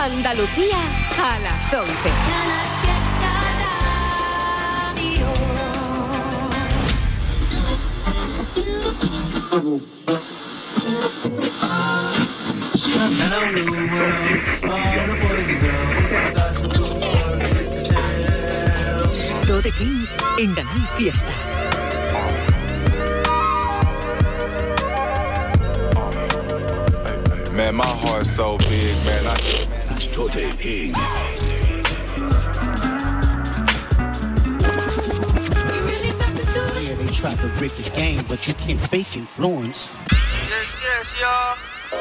Andalucía a las 11. Tote King en Canal Fiesta. Man, my heart's so big, man. Tote King. They try to break the game, but you can't fake influence. Yes, y'all.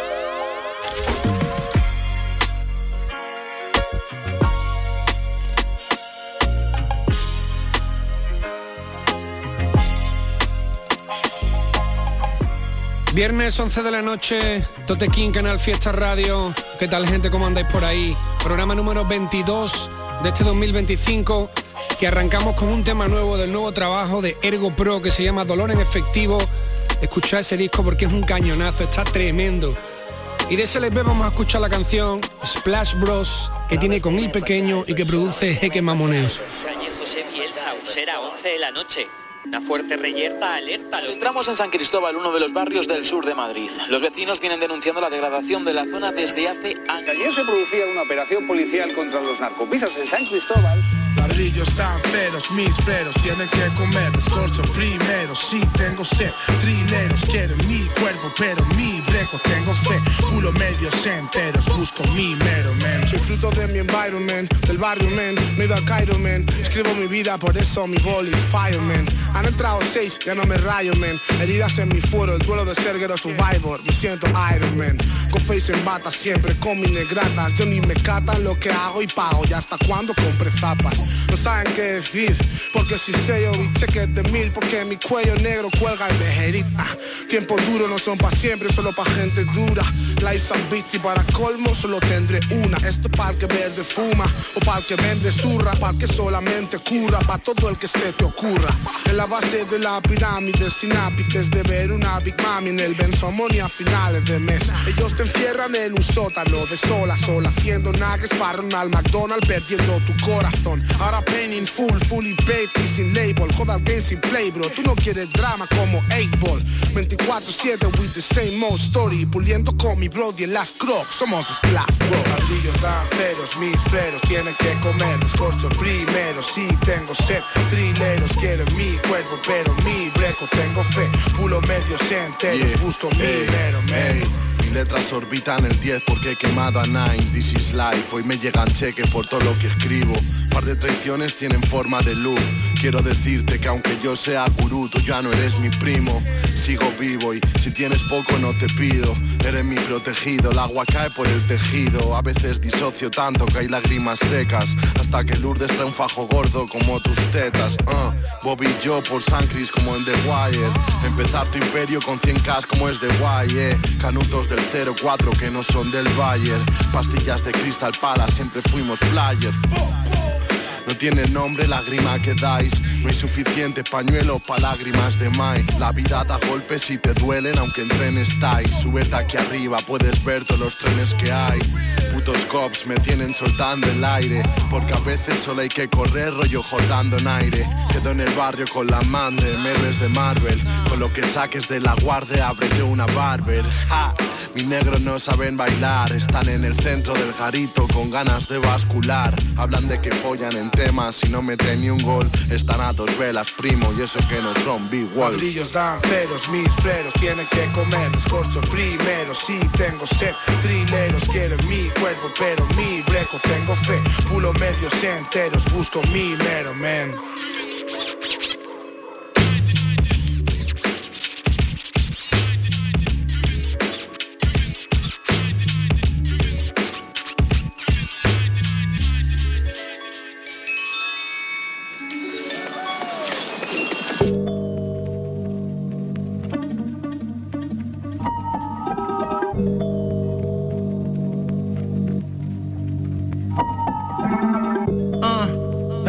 Viernes 11 de la noche, Tote King, Canal Fiesta Radio. ¿Qué tal, gente? ¿Cómo andáis por ahí? Programa número 22 de este 2025, que arrancamos con un tema nuevo del nuevo trabajo de Ergo Pro que se llama Dolor en Efectivo. Escuchad ese disco porque es un cañonazo, está tremendo. Y de ese LP vamos a escuchar la canción Splash Bros, que tiene con Il Pequeño y que produce Jeque Mamoneos. Calle José Bielsa, Usera, 11 de la noche. Una fuerte reyerta alerta. Entramos en San Cristóbal, uno de los barrios del sur de Madrid. Los vecinos vienen denunciando la degradación de la zona desde hace años. Ayer se producía una operación policial contra los narcopisas en San Cristóbal. Ladrillos tan feros, mis feros tienen que comer, descorcho primero, sí tengo sed, trileros quieren mi cuerpo, pero mi breco tengo fe, pulo medios enteros, busco mi mero men. Soy fruto de mi environment, del barrio men, no he ido al Cairo men, escribo mi vida, por eso mi bol is fireman. Han entrado 6, ya no me rayo men, heridas en mi foro, el duelo de ser guerrero survivor, me siento Iron Man, con face en bata siempre, con mis negratas, yo ni me catan lo que hago y pago, ya hasta cuando compre zapas. No saben qué decir, porque si sé yo vi cheques de 1000, porque mi cuello negro cuelga el bejerit. Tiempos duros no son pa' siempre, solo pa' gente dura. Life's a bitch y para colmo solo tendré una. Esto pa'l que verde fuma, o pa'l que vende zurra, pa'l que solamente cura, pa' todo el que se te ocurra. En la base de la pirámide, sin ápices de ver una Big Mami en el Benzomoni a finales de mes. Ellos te encierran en un sótano de sol a sol, haciendo nuggets para Ronald McDonald, perdiendo tu corazón. Ahora painting fully paid y sin label. Joda al game sin play, bro. Tú no quieres drama como 8-Ball. 24/7 with the same old story. Puliendo con mi brody en las crocs. Somos Splash, bro. Ladrillos dan ceros, mis freros tienen que comer. Descorcho primero, sí tengo sed. Trileros quieren mi cuerpo, pero mi breco tengo fe. Pulo medios enteros, busco mi mero mero. Mis letras orbitan el 10 porque he quemado a Nines. This is life, hoy me llegan cheques por todo lo que escribo. Par de traiciones tienen forma de loop. Quiero decirte que aunque yo sea gurú, tú ya no eres mi primo. Sigo vivo y si tienes poco no te pido. Eres mi protegido, el agua cae por el tejido. A veces disocio tanto que hay lágrimas secas, hasta que Lourdes trae un fajo gordo como tus tetas. Bobby y yo por San Cris como en The Wire. Empezar tu imperio con 100K como es The Wire. Canutos del 04 que no son del Bayer. Pastillas de Crystal Palace, siempre fuimos players. No tiene nombre lágrima que dais. No hay suficiente pañuelo pa' lágrimas de Mike. La vida da golpes y te duelen aunque en tren estáis. Súbete aquí arriba, puedes ver todos los trenes que hay. Putos cops me tienen soltando el aire, porque a veces solo hay que correr rollo jordando en aire. Quedo en el barrio con la man de héroes de Marvel. Con lo que saques de la guardia, ábrete una barber. ¡Ja! Mis negros no saben bailar, están en el centro del garito con ganas de bascular. Hablan de que follan en temas y no meten ni un gol. Están a 2 velas, primo, y eso que no son big walls. Ladrillos dan ceros, mis freros tienen que comer. Descorcho primero, sí tengo sed. Trileros quieren mi cuerpo, pero mi breco tengo fe. Pulo medios enteros, busco mi mero man.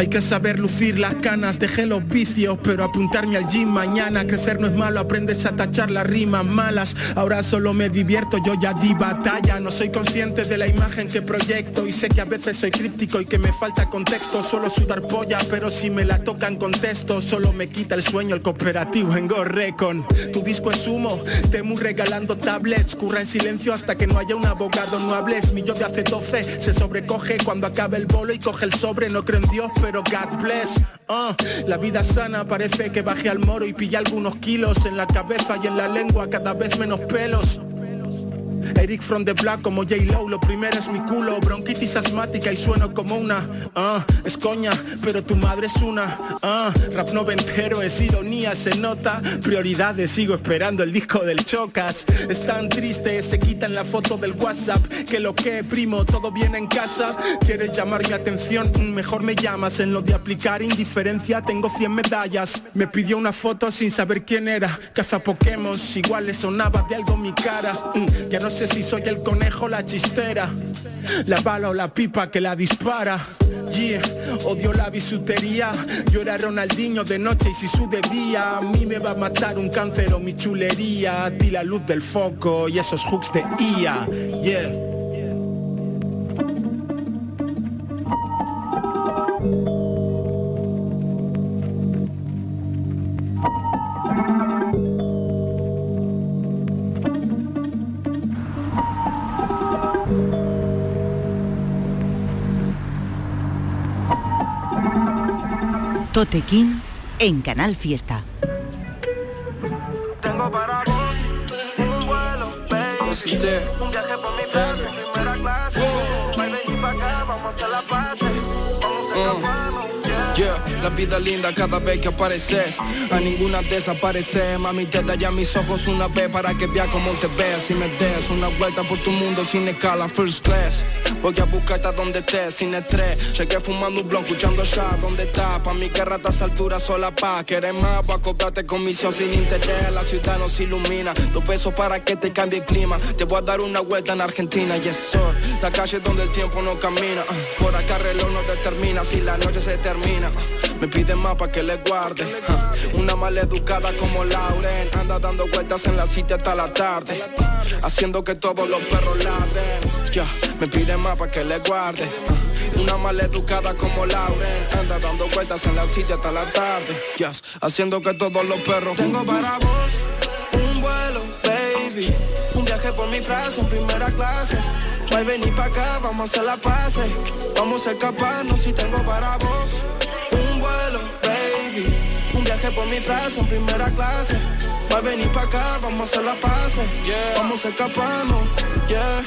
Hay que saber lucir las canas, dejé los vicios, pero apuntarme al gym mañana. Crecer no es malo, aprendes a tachar las rimas malas. Ahora solo me divierto, yo ya di batalla. No soy consciente de la imagen que proyecto y sé que a veces soy críptico y que me falta contexto. Solo sudar polla, pero si me la tocan contesto. Solo me quita el sueño el cooperativo en Go Recon. Tu disco es humo, Temu regalando tablets. Curra en silencio hasta que no haya un abogado, no hables. Mi yo de hace 12 se sobrecoge cuando acaba el bolo y coge el sobre. No creo en Dios, pero God bless. La vida sana, parece que bajé al moro y pillé algunos kilos. En la cabeza y en la lengua cada vez menos pelos. Eric from the Black como J-Lo, lo primero es mi culo. Bronquitis asmática y sueno como una es coña, pero tu madre es una rap noventero, es ironía, se nota. Prioridades, sigo esperando el disco del Chocas. Están tristes, se quitan la foto del WhatsApp. Que lo que, primo, todo viene en casa. ¿Quieres llamar mi atención? Mejor me llamas. En lo de aplicar indiferencia tengo 100 medallas. Me pidió una foto sin saber quién era. Caza Pokémon, igual le sonaba de algo mi cara. Ya no sé si soy el conejo o la chistera, la bala o la pipa que la dispara. Yeah, odio la bisutería. Yo era Ronaldinho de noche y si su de día. A mí me va a matar un cáncer o mi chulería. A ti la luz del foco y esos hooks de IA. Yeah. Tote King en Canal Fiesta. Tengo para vos un vuelo, baby. Un viaje por mi casa en primera clase. Voy a venir para acá, vamos a hacer la paz. Vamos a escaparnos. Yeah, la vida linda cada vez que apareces. A ninguna desaparece. Mami, te daría mis ojos una vez para que veas cómo te ves. Y me des una vuelta por tu mundo sin escala, first class. Voy a buscarte a donde estés, sin estrés. Llegué fumando un blunt, escuchando ya. ¿Dónde estás? Pa' mi guerra a estas alturas sola paz. ¿Quieres más? Voy a cobrarte comisión sin interés. La ciudad nos ilumina. 2 pesos para que te cambie el clima. Te voy a dar una vuelta en Argentina, yes sir. La calle donde el tiempo no camina. Por acá el reloj no determina si la noche se termina. Me piden más pa' que le guarde. Una maleducada como Lauren. Anda dando vueltas en la cita hasta la tarde. Haciendo que todos los perros ladren. Yeah, me piden más pa' que le guarde. Una maleducada como Lauren. Anda dando vueltas en la cita hasta la tarde. Yes, haciendo que todos los perros. Tengo para vos un vuelo, baby. Un viaje por mi frase en primera clase. Voy a venir pa' acá, vamos a hacer la paz. Vamos a escaparnos si tengo para vos un vuelo, baby. Un viaje por mi frase en primera clase. Voy a venir pa' acá, vamos a hacer la paz. Yeah. Vamos a escaparnos, yeah.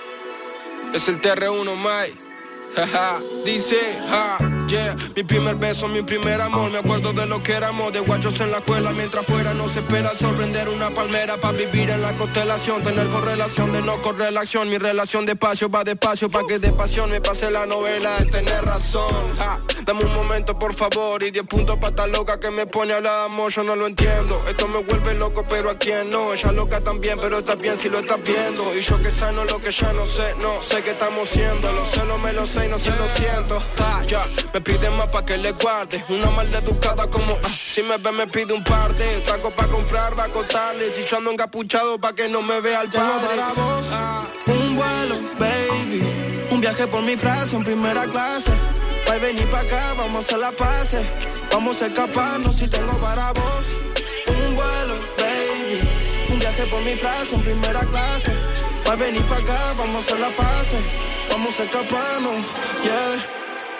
Es el TR1, Mike. Jaja, dice, yeah. Mi primer beso, mi primer amor. Me acuerdo de lo que éramos, de guachos en la escuela. Mientras fuera nos espera el sol, prender una palmera pa' vivir en la constelación. Tener correlación de no correlación. Mi relación despacio va despacio pa' que de pasión me pase la novela. El tener razón, dame un momento por favor. Y 10 puntos pa' esta loca que me pone a hablar de amor. Yo no lo entiendo, esto me vuelve loco pero a quién no. Ella loca también pero está bien si lo estás viendo. Y yo que sano lo que ya no sé que estamos siendo. Lo sé, no me lo sé y no se lo siento. Ya, me piden más pa' que le guarde. Una maleducada como si me ve me pide un par de tacos pa' comprar, va a costarle. Si yo ando encapuchado pa' que no me vea el padre. Tengo para vos un vuelo, baby. Un viaje por mi frase en primera clase. Voy a venir pa' acá, vamos a hacer la paz. Vamos a escaparnos si tengo para vos un vuelo, baby. Un viaje por mi frase en primera clase. Voy a venir pa' acá, vamos a hacer la paz. Vamos a escaparnos, yeah.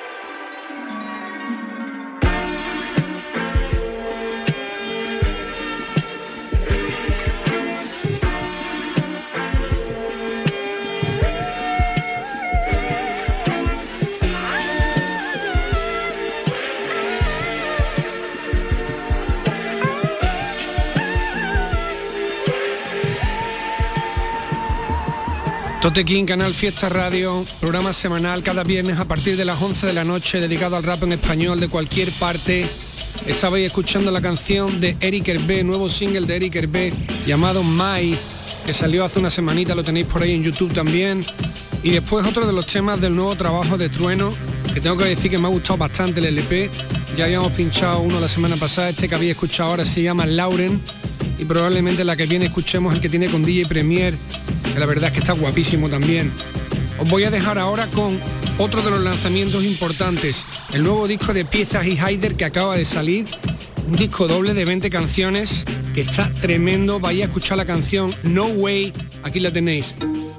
Tote King, Canal Fiesta Radio, programa semanal cada viernes a partir de las 11 de la noche, dedicado al rap en español de cualquier parte. Estabais escuchando la canción de Eric Hervé, nuevo single de Eric Hervé llamado My, que salió hace una semanita, lo tenéis por ahí en YouTube también. Y después otro de los temas del nuevo trabajo de Trueno, que tengo que decir que me ha gustado bastante el LP. Ya habíamos pinchado uno la semana pasada, este que había escuchado ahora se llama Lauren, y probablemente la que viene escuchemos el que tiene con DJ Premier, que la verdad es que está guapísimo también. Os voy a dejar ahora con otro de los lanzamientos importantes, el nuevo disco de Piezas y Haider que acaba de salir, un disco doble de 20 canciones que está tremendo. Vais a escuchar la canción No Way, aquí la tenéis.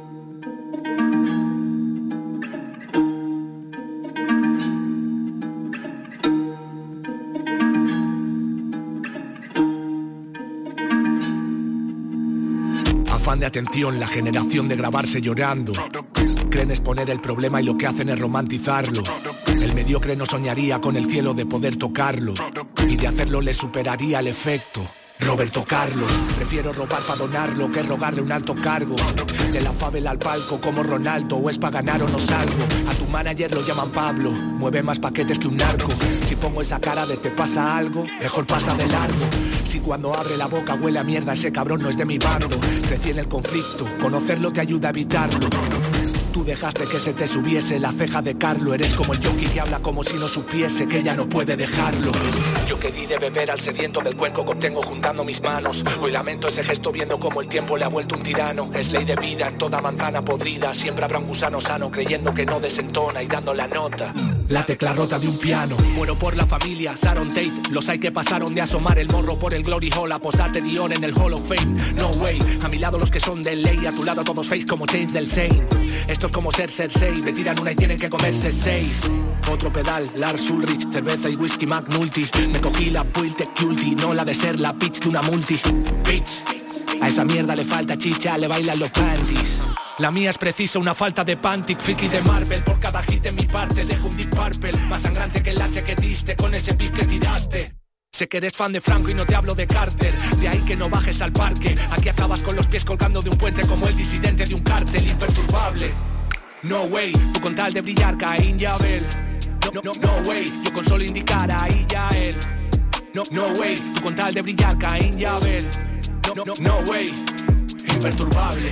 Afán de atención, la generación de grabarse llorando. Creen exponer el problema y lo que hacen es romantizarlo. El mediocre no soñaría con el cielo de poder tocarlo, y de hacerlo le superaría el efecto Roberto Carlos. Prefiero robar para donarlo que rogarle un alto cargo. De la favela al palco como Ronaldo, o es pa' ganar o no salgo. A tu manager lo llaman Pablo, mueve más paquetes que un narco. Si pongo esa cara de te pasa algo, mejor pasa de largo. Si cuando abre la boca huele a mierda, ese cabrón no es de mi bando. Crecí en el conflicto, conocerlo te ayuda a evitarlo. Tú dejaste que se te subiese la ceja de Carlo. Eres como el yonki que habla como si no supiese que ella no puede dejarlo. Yo que di de beber al sediento del cuenco que obtengo juntando mis manos. Hoy lamento ese gesto viendo como el tiempo le ha vuelto un tirano. Es ley de vida en toda manzana podrida. Siempre habrá un gusano sano creyendo que no desentona y dando la nota. La tecla rota de un piano. Muero por la familia, Sharon Tate. Los hay que pasaron de asomar el morro por el Glory Hall a posarte Dior en el Hall of Fame. No way, a mi lado los que son de ley, a tu lado todos face como Chains del Saint. Esto es como ser Cersei, me tiran una y tienen que comerse 6. Otro pedal, Lars Ulrich, cerveza y whisky McNulty. Me cogí la Puilte Culti, no la de ser la pitch de una multi. Bitch, a esa mierda le falta chicha, le bailan los panties. La mía es precisa, una falta de Pantic, friki de Marvel. Por cada hit en mi parte dejo un Deep Purple, más sangrante que el H que diste con ese beef que tiraste. Sé que eres fan de Franco y no te hablo de Carter. De ahí que no bajes al parque. Aquí acabas con los pies colgando de un puente como el disidente de un cártel imperturbable. No way, tú con tal de brillar caí en Yabel. No way, yo con solo indicar ahí ya él. No way, tú con tal de brillar caí en Yabel. No way, imperturbable.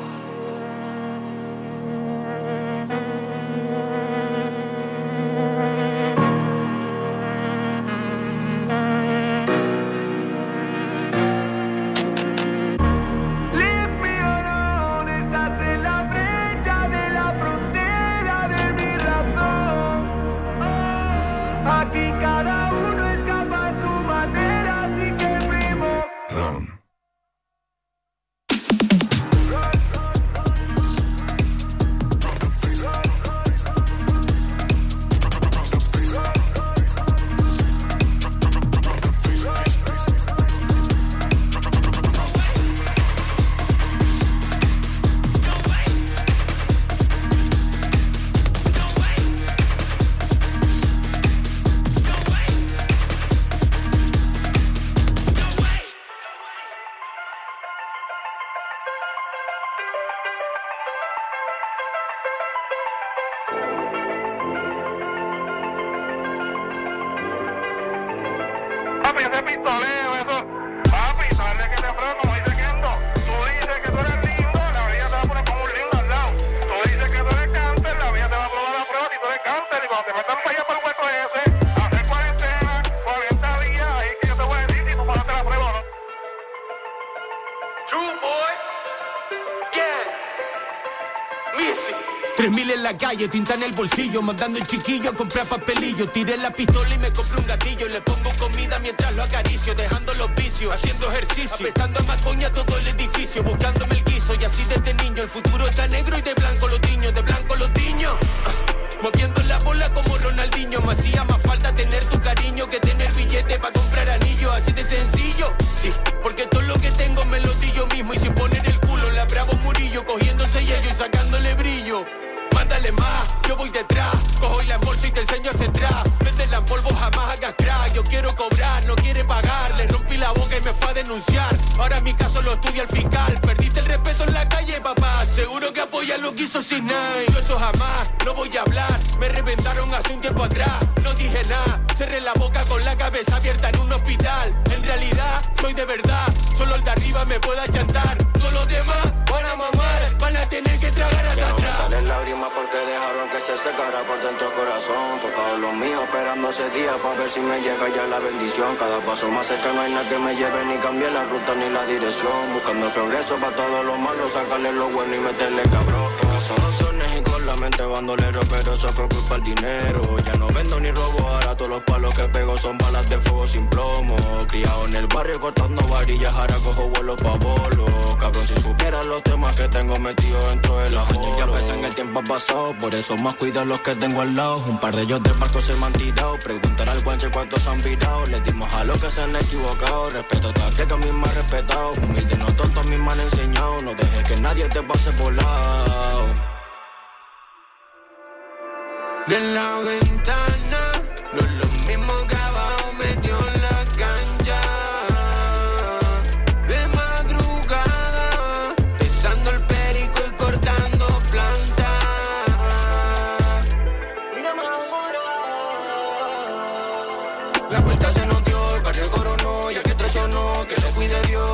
Calle, tinta en el bolsillo, mandando el chiquillo a comprar papelillo. Tiré la pistola y me compré un gatillo. Le pongo comida mientras lo acaricio, dejando los vicios, haciendo ejercicio, apestando a macoña todo el edificio, buscándome el guiso. Y así desde niño, el futuro está negro y de blanco los tiños, de blanco los tiños. Moviendo la bola como Ronaldinho. Me hacía más falta tener tu cariño que tener billete para comprar anillos. Así de sencillo, sí, porque todo lo que tengo me lo di yo mismo. Y sin poner el culo en la Bravo Murillo, cogiéndose yello y sacándole brillo. Mándale más, yo voy detrás. Cojo y la embolso y te enseño hacia atrás. Véndela en polvo, jamás hagas crack. Yo quiero cobrar, no quiere pagar. Le rompí la boca y me fue a denunciar. Ahora mi caso lo estudia el fiscal. Perdiste el respeto en la calle, papá. Seguro que apoya lo que hizo Sin Nine. Yo eso jamás, no voy a hablar. Me reventaron hace un tiempo atrás. No dije nada, cerré la boca con la cabeza abierta en un hospital. En realidad, soy de verdad. Solo el de arriba me puede achantar. Todos los demás van a mamar, van a tener que tragar hasta atrás. lágrimas porque dejaron que se secara por dentro el corazón. Tocado los míos esperando ese día para ver si me llega ya la bendición. Cada paso más cerca no hay nada que me lleve ni cambie la ruta ni la dirección. Buscando el progreso para todos los malos, sacarle lo bueno y meterle cabrón. Soluciones y con la mente bandolero, pero eso fue culpa del dinero. Ya no vendo ni robo, ahora todos los palos que pego son balas de fuego sin plomo. Criado en el barrio cortando varillas, ahora cojo vuelo pa' bolo. Cabrón, si supieras los temas que tengo metidos dentro de la años ya pesan, el tiempo ha pasado, por eso más cuido los que tengo al lado. Un par de ellos del barco se me han tirado, preguntar al guanche cuántos han virado. Les dimos a los que se han equivocado, respeto a todo que a mí me ha respetado. Humilde no tonto a mí me han enseñado, no dejes que nadie te pase por lado. De la ventana, no es lo mismo que abajo metió la cancha. De madrugada, pesando el perico y cortando plantas. Mírame ahora. La vuelta se nos dio, el barrio coronó, y el que traicionó, que lo cuide Dios.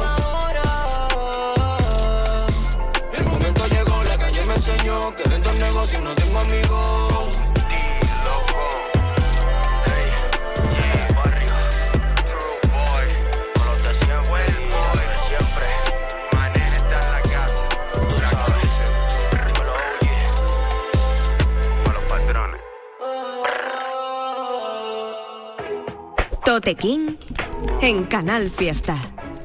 El momento llegó, la calle me enseñó que dentro del negocio no tengo amigos. Tote King en Canal Fiesta.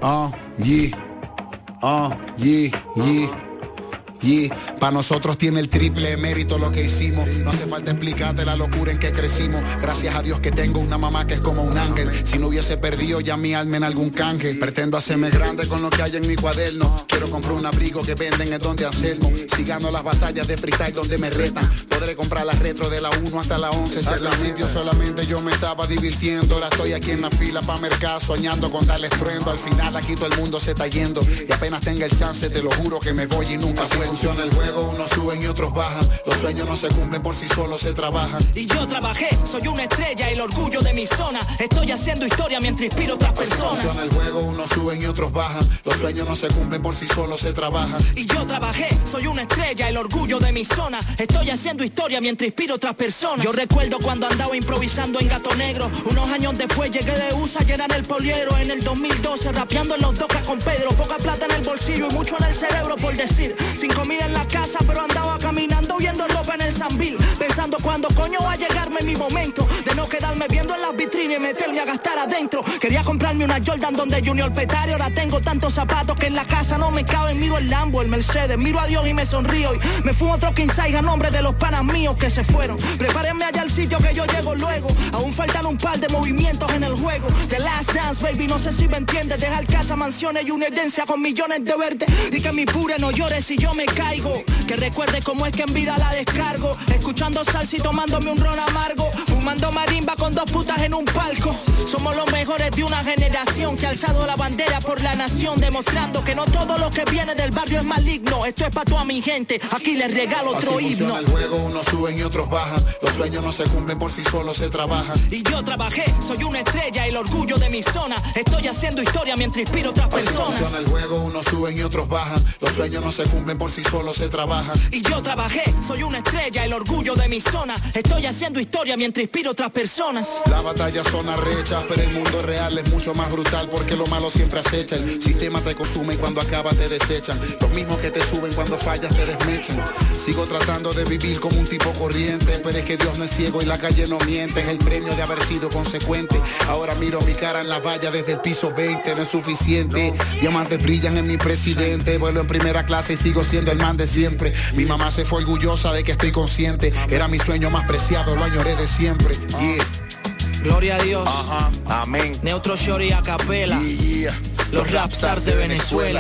Pa' nosotros tiene el triple mérito lo que hicimos. No hace falta explicarte la locura en que crecimos. Gracias a Dios que tengo una mamá que es como un ángel. Si no hubiese perdido ya mi alma en algún canje. Pretendo hacerme grande con lo que hay en mi cuaderno. Quiero comprar un abrigo que venden en donde Anselmo. Si gano las batallas de freestyle donde me retan, podré comprar la retro de la 1 hasta la 11. Al principio solamente yo me estaba divirtiendo. Ahora estoy aquí en la fila pa' mercado, soñando con darle estruendo. Al final aquí todo el mundo se está yendo. Y apenas tenga el chance te lo juro que me voy y nunca suelto. Funciona el juego, unos suben y otros bajan. Los sueños no se cumplen por sí solos, se trabajan. Y yo trabajé, soy una estrella, el orgullo de mi zona. Estoy haciendo historia mientras inspiro a otras personas. Funciona el juego, unos suben y otros bajan. Los sueños no se cumplen por sí solos, se trabajan. Y yo trabajé, soy una estrella, el orgullo de mi zona. Estoy haciendo historia mientras inspiro a otras personas. Yo recuerdo cuando andaba improvisando en Gato Negro. Unos años después llegué de USA a llenar el poliero. En el 2012 rapeando en los docas con Pedro. Poca plata en el bolsillo y mucho en el cerebro por decir. Sin comida en la casa, pero andaba caminando viendo ropa en el Sambil, pensando cuándo coño va a llegarme mi momento de no quedarme viendo en las vitrinas y meterme a gastar adentro. Quería comprarme una Jordan donde Junior Petare. Ahora tengo tantos zapatos que en la casa no me caben. Miro el Lambo, el Mercedes, miro a Dios y me sonrío. Y me fumo otro King Size a nombre de los panas míos que se fueron. Prepárenme allá al sitio que yo llego luego. Aún faltan un par de movimientos en el juego. The Last Dance, baby, no sé si me entiendes. Dejar casa, mansiones y una herencia con millones de verdes. Y que mi pure no llore si yo me caigo. Que recuerde cómo es que en vida la descargo. Escuchando salsa y tomándome un ron amargo. Fumando marimba con dos putas en un palco. Somos los mejores de una generación que ha alzado la bandera por la nación, demostrando que no todo lo que viene del barrio es maligno. Esto es pa' toda mi gente, aquí les regalo otro himno. Así funciona el juego, unos suben y otros bajan. Los sueños no se cumplen por sí solos, se trabajan. Y yo trabajé, soy una estrella, el orgullo de mi zona. Estoy haciendo historia mientras inspiro a otras personas. Así funciona el juego, unos suben y otros bajan. Los sueños no se cumplen por sí solos, se trabajan. Y yo trabajé, soy una estrella, el orgullo de mi zona. Estoy haciendo historia mientras inspiro a otras personas. Las batallas son arrechas, pero el mundo real es mucho más brutal porque lo malo siempre acecha. El sistema te consume y cuando acaba te desechan. Los mismos que te suben cuando fallas te desmechan. Sigo tratando de vivir como un tipo corriente, pero es que Dios no es ciego y la calle no miente. Es el premio de haber sido consecuente. Ahora miro mi cara en la valla desde el piso 20, no es suficiente. Diamantes brillan en mi presidente. Vuelo en primera clase y sigo siendo el man de siempre. Mi mamá se fue orgullosa de que estoy consciente. Era mi sueño más preciado, lo añoré de siempre. Yeah. Gloria a Dios. Ajá, amén. Neutro Shorty a capela. Yeah. Los rapstars de Venezuela.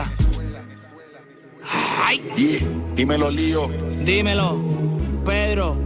Ay. Yeah. Dímelo, Lío. Dímelo, Pedro.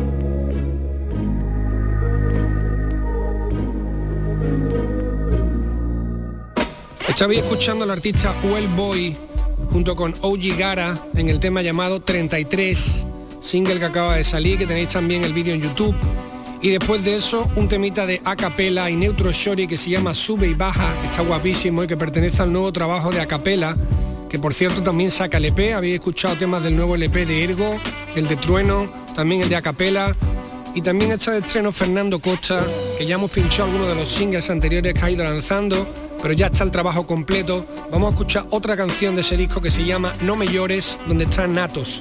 Estaba escuchando al artista Well Boy junto con OG Gara en el tema llamado 33, single que acaba de salir, que tenéis también el vídeo en YouTube. Y después de eso, un temita de Acapella y Neutro Shorty que se llama Sube y Baja, que está guapísimo y que pertenece al nuevo trabajo de Acapella, que por cierto también saca el EP. Habéis escuchado temas del nuevo LP de Ergo, el de Trueno, también el de Acapela, y también está de estreno Fernando Costa, que ya hemos pinchado algunos de los singles anteriores que ha ido lanzando, pero ya está el trabajo completo. Vamos a escuchar otra canción de ese disco que se llama No me llores, donde está Natos.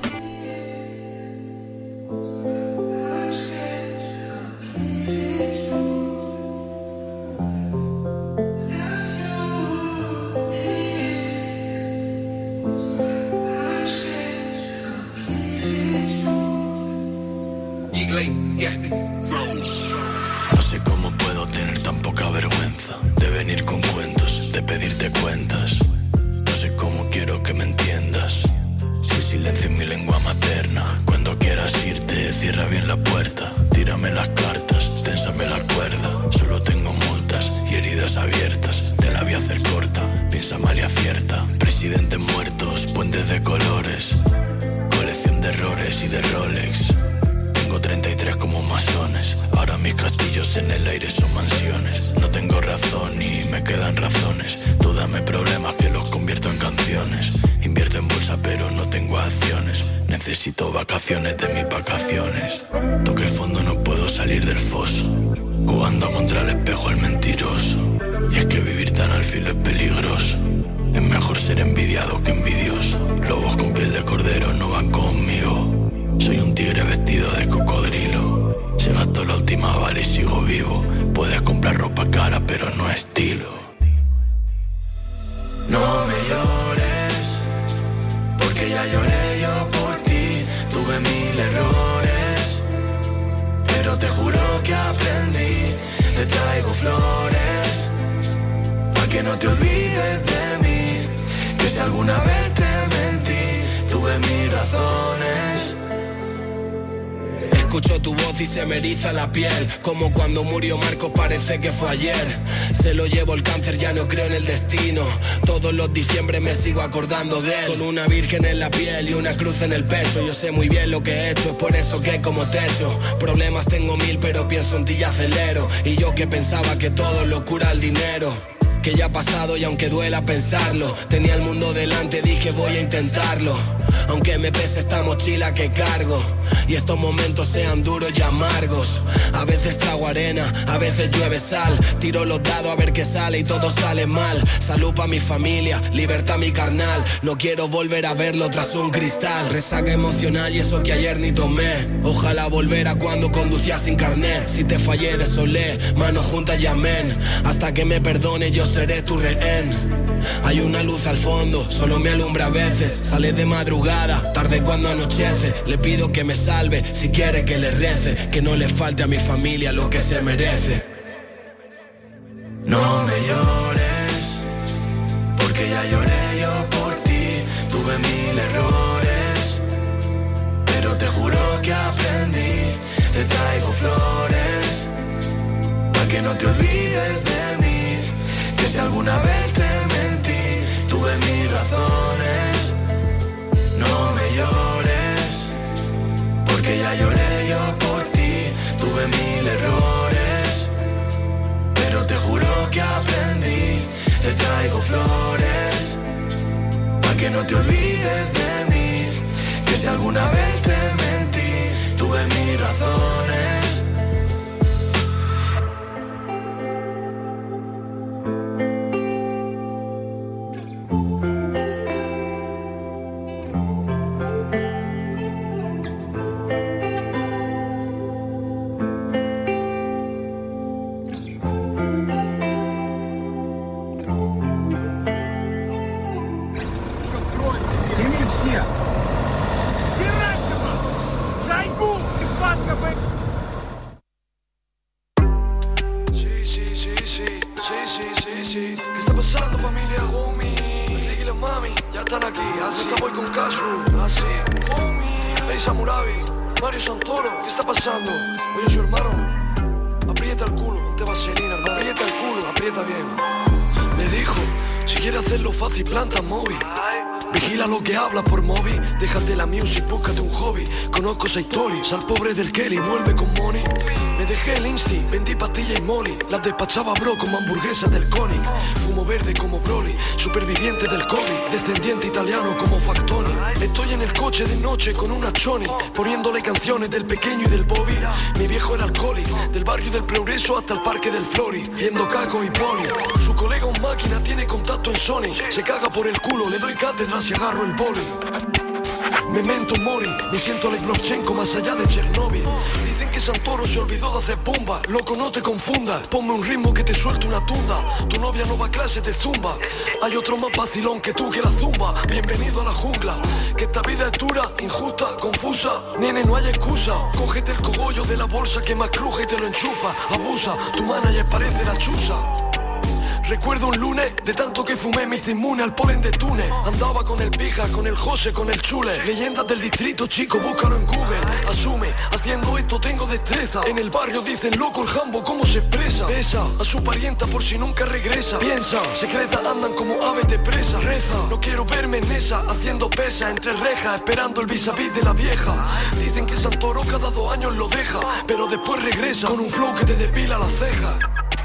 No sé cómo puedo tener tan poca vergüenza de venir con cuentos, de pedirte cuentas. No sé cómo quiero que me entiendas. Si silencio en mi lengua materna. Cuando quieras irte, cierra bien la puerta. Tírame las cartas, ténsame la cuerda. Solo tengo multas y heridas abiertas. Te la voy a hacer corta, piensa mal y acierta. Presidentes muertos, puentes de colores, colección de errores y de Rolex. Tengo 33 como masones. Ahora mis castillos en el aire son mansiones. No tengo razón y me quedan razones. Tú dame problemas que los convierto en canciones. Invierto en bolsa pero no tengo acciones. Necesito vacaciones de mis vacaciones. Toque fondo, no puedo salir del foso. Jugando contra el espejo el mentiroso. Y es que vivir tan al filo es peligroso. Es mejor ser envidiado que envidioso. Lobos con piel de cordero no van conmigo. Soy un tigre vestido de cocodrilo. Se gastó la última bala y sigo vivo. Puedes comprar ropa cara pero no estilo. No me llores, porque ya lloré yo por ti. Tuve 1000 errores, pero te juro que aprendí. Te traigo flores, pa' que no te olvides de mí. Que si alguna vez te mentí, tuve mis razones. Escucho tu voz y se me eriza la piel. Como cuando murió Marcos, parece que fue ayer. Se lo llevo el cáncer, ya no creo en el destino. Todos los diciembre me sigo acordando de él. Con una virgen en la piel y una cruz en el pecho. Yo sé muy bien lo que he hecho, es por eso que como techo. Problemas tengo 1000 pero pienso en ti y acelero. Y yo que pensaba que todo lo cura el dinero. Que ya ha pasado y aunque duela pensarlo, tenía el mundo delante, dije voy a intentarlo. Aunque me pese esta mochila que cargo y estos momentos sean duros y amargos. A veces trago arena, a veces llueve sal. Tiro los dados a ver qué sale y todo sale mal. Salud pa' mi familia, libertad mi carnal. No quiero volver a verlo tras un cristal. Resaca emocional y eso que ayer ni tomé. Ojalá volver a cuando conducía sin carnet. Si te fallé desolé, manos juntas y amén. Hasta que me perdone yo seré tu rehén. Hay una luz al fondo, solo me alumbra a veces. Sale de madrugada, tarde cuando anochece. Le pido que me salve, si quiere que le rece. Que no le falte a mi familia lo que se merece. No me llores, porque ya lloré yo por ti. Tuve 1000 errores, pero te juro que aprendí. Te traigo flores, pa' que no te olvides de mí. Que si alguna vez te mentí, tuve mis razones. No me llores, porque ya lloré yo por ti. Tuve 1000 errores, pero te juro que aprendí. Te traigo flores, pa' que no te olvides de mí. Que si alguna vez te mentí, tuve mis razones. Vigila lo que habla por móvil, déjate la music, búscate un hobby. Conozco esa historia, al pobre del Kelly, vuelve con money. Me dejé el Insti, vendí pastillas y molly. Las despachaba bro como hamburguesas del Conic. Fumo verde como Broly, superviviente del COVID. Descendiente italiano como Factoni. Estoy en el coche de noche con una choni, poniéndole canciones del Pequeño y del Bobby. Mi viejo era alcohólico, del barrio del Progreso hasta el parque del Flori, viendo Caco y Poli. Su colega un máquina tiene contacto en Sony. Se caga por el culo, le doy cátedra si agarro el boli. Memento mori, me siento Oleg Novchenko más allá de Chernóbil. Dicen que Santoro se olvidó de hacer bomba. Loco, no te confundas, ponme un ritmo que te suelte una tunda. Tu novia no va a clase de zumba. Hay otro más vacilón que tú que la zumba. Bienvenido a la jungla, que esta vida es dura, injusta, confusa. Nene, no hay excusa, cógete el cogollo de la bolsa que más cruje y te lo enchufa. Abusa, tu manager parece la chusa. Recuerdo un lunes, de tanto que fumé me hice inmune al polen de Túnez. Andaba con el Pija, con el José, con el Chule. Leyendas del distrito, chico, búscalo en Google. Asume, haciendo esto tengo destreza. En el barrio dicen loco el jambo, cómo se expresa. Besa a su parienta por si nunca regresa. Piensa, secreta andan como aves de presa. Reza, no quiero verme en esa, haciendo pesa entre rejas, esperando el vis a vis de la vieja. Dicen que Santoro cada 2 años lo deja, pero después regresa con un flow que te depila las cejas.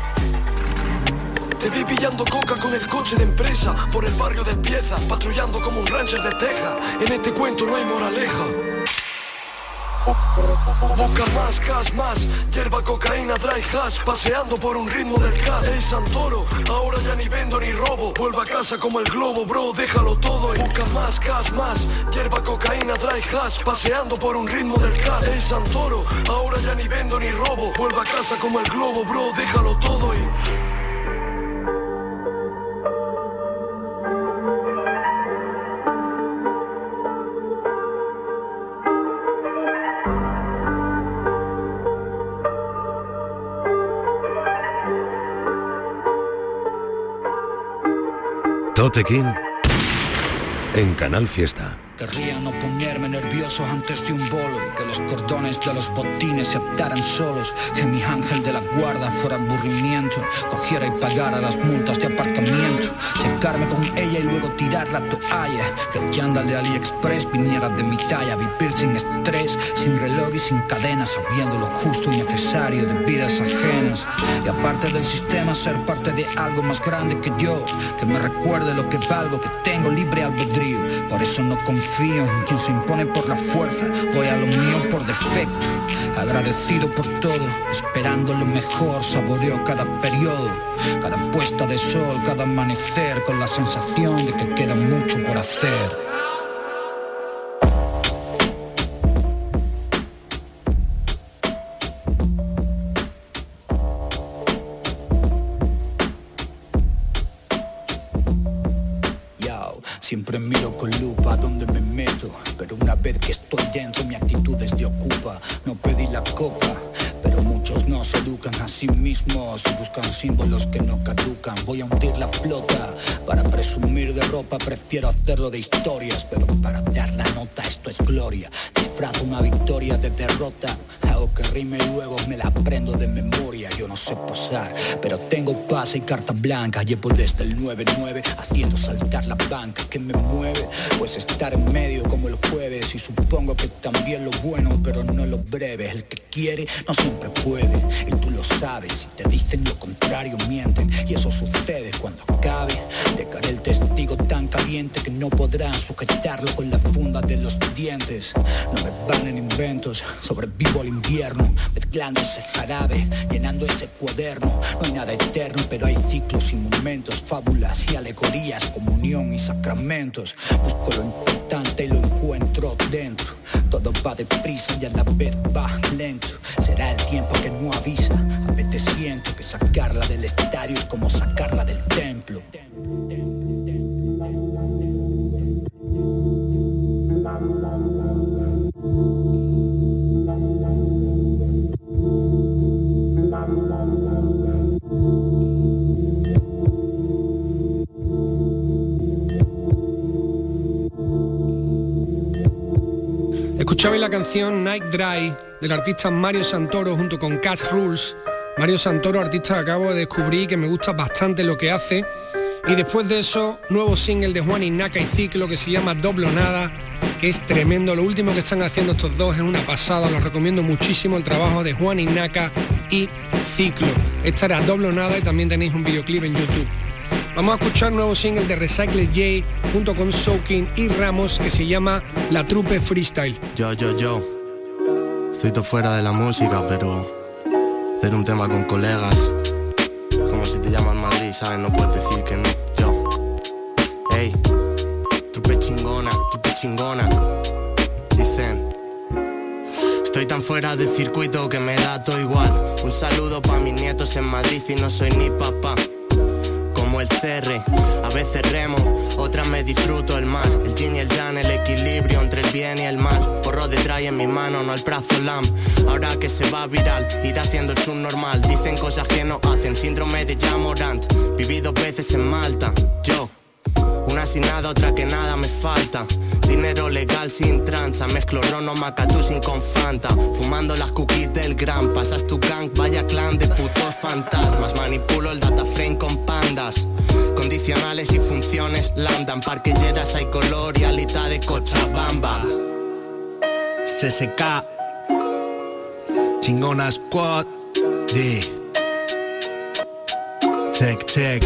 Te vi pillando coca con el coche de empresa, por el barrio de piezas, patrullando como un rancher de Texas. En este cuento no hay moraleja. Busca más, gas más, hierba, cocaína, dry hash, paseando por un ritmo del gas. Ey Santoro, ahora ya ni vendo ni robo, vuelve a casa como el globo, bro, déjalo todo. Y busca más, gas más, hierba, cocaína, dry hash, paseando por un ritmo del gas. Ey Santoro, ahora ya ni vendo ni robo, vuelve a casa como el globo, bro, déjalo todo. Y Tote King en Canal Fiesta. Querría no ponerme nervioso antes de un bolo y que los cordones de los botines se ataran solos, que mi ángel de la guarda fuera aburrimiento, cogiera y pagara las multas de aparcamiento, secarme con ella y luego tirar la toalla, que el chándal de AliExpress viniera de mi talla, vivir sin estrés, sin reloj y sin cadenas, sabiendo lo justo y necesario de vidas ajenas, y aparte del sistema ser parte de algo más grande que yo, que me recuerde lo que valgo, que tengo libre albedrío. Por eso no confío en quien se impone por la fuerza, voy a lo mío por defecto, agradecido por todo, esperando lo mejor, saboreo cada periodo, cada puesta de sol, cada amanecer, con la sensación de que queda mucho por hacer. Siempre miro con lupa donde me meto, pero una vez que estoy dentro mi actitud es de ocupa. No pedí la copa, pero muchos no se educan a sí mismos, buscan símbolos que no caducan. Voy a hundir la flota, para presumir de ropa prefiero hacerlo de historias, pero para dar la nota esto es gloria. Disfrazo una victoria de derrota, hago que rime y luego me la aprendo de memoria. Yo no sé pasar, pero tengo pase y carta blanca. Llevo desde el 9-9 haciendo saltar la banca. ¿Qué me mueve? Pues estar en medio como el jueves, y supongo que también lo bueno, pero no lo breve. El que quiere no siempre puede, y tú lo sabes. Si te dicen lo contrario mienten, y eso sucede cuando acabe. Dejaré el testigo tan caliente que no podrán sujetarlo con la funda de los dientes. No me valen inventos, sobrevivo al invierno, mezclando ese jarabe, llenando ese cuaderno. No hay nada eterno, pero hay ciclos y momentos, fábulas y alegorías, comunión y sacramentos. Busco lo importante y lo encuentro dentro. Todo va deprisa y a la vez va lento. Será el tiempo que no avisa. A veces siento que sacarla del estadio es como sacarla del templo. Escuchabais la canción Night Dry del artista Mario Santoro junto con Cash Rules. Mario Santoro, artista que acabo de descubrir, que me gusta bastante lo que hace Y después de eso, nuevo single de Juan Innaca y Ciclo que se llama Doblo Nada, que es tremendo. Lo último que están haciendo estos dos es una pasada, los recomiendo muchísimo el trabajo de Juan Innaca y Ciclo. Esta era Doblo Nada y también tenéis un videoclip en YouTube. Vamos a escuchar nuevo single de Recycle J junto con Soaking y Ramos que se llama La Trupe Freestyle. Yo, estoy todo fuera de la música, pero hacer un tema con colegas, como si te llaman Madrid, ¿sabes? No puedes decir que no. Yo, hey, trupe chingona, dicen. Estoy tan fuera de circuito que me da todo igual. Un saludo pa' mis nietos en Madrid y no soy ni papá. Como el cerre, a veces remo, otras me disfruto el mar. El yin y el yang, el equilibrio entre el bien y el mal. Porro de dry en mi mano, no al brazo lam. Ahora que se va viral, ir haciendo el subnormal. Dicen cosas que no hacen, síndrome de Jamorant. Viví 2 veces en Malta, yo. Una sin nada, otra que nada me falta. Dinero legal sin tranza, mezclo rono, macatú sin con Fanta. Fumando las cookies del gran, pasas tu gang, vaya clan de putos fantasmas. Manipulo el data frame con pandas. Condicionales y funciones lambda. Parquilleras hay color y alita de Cochabamba. CSK Chingona Squad, yeah. Check.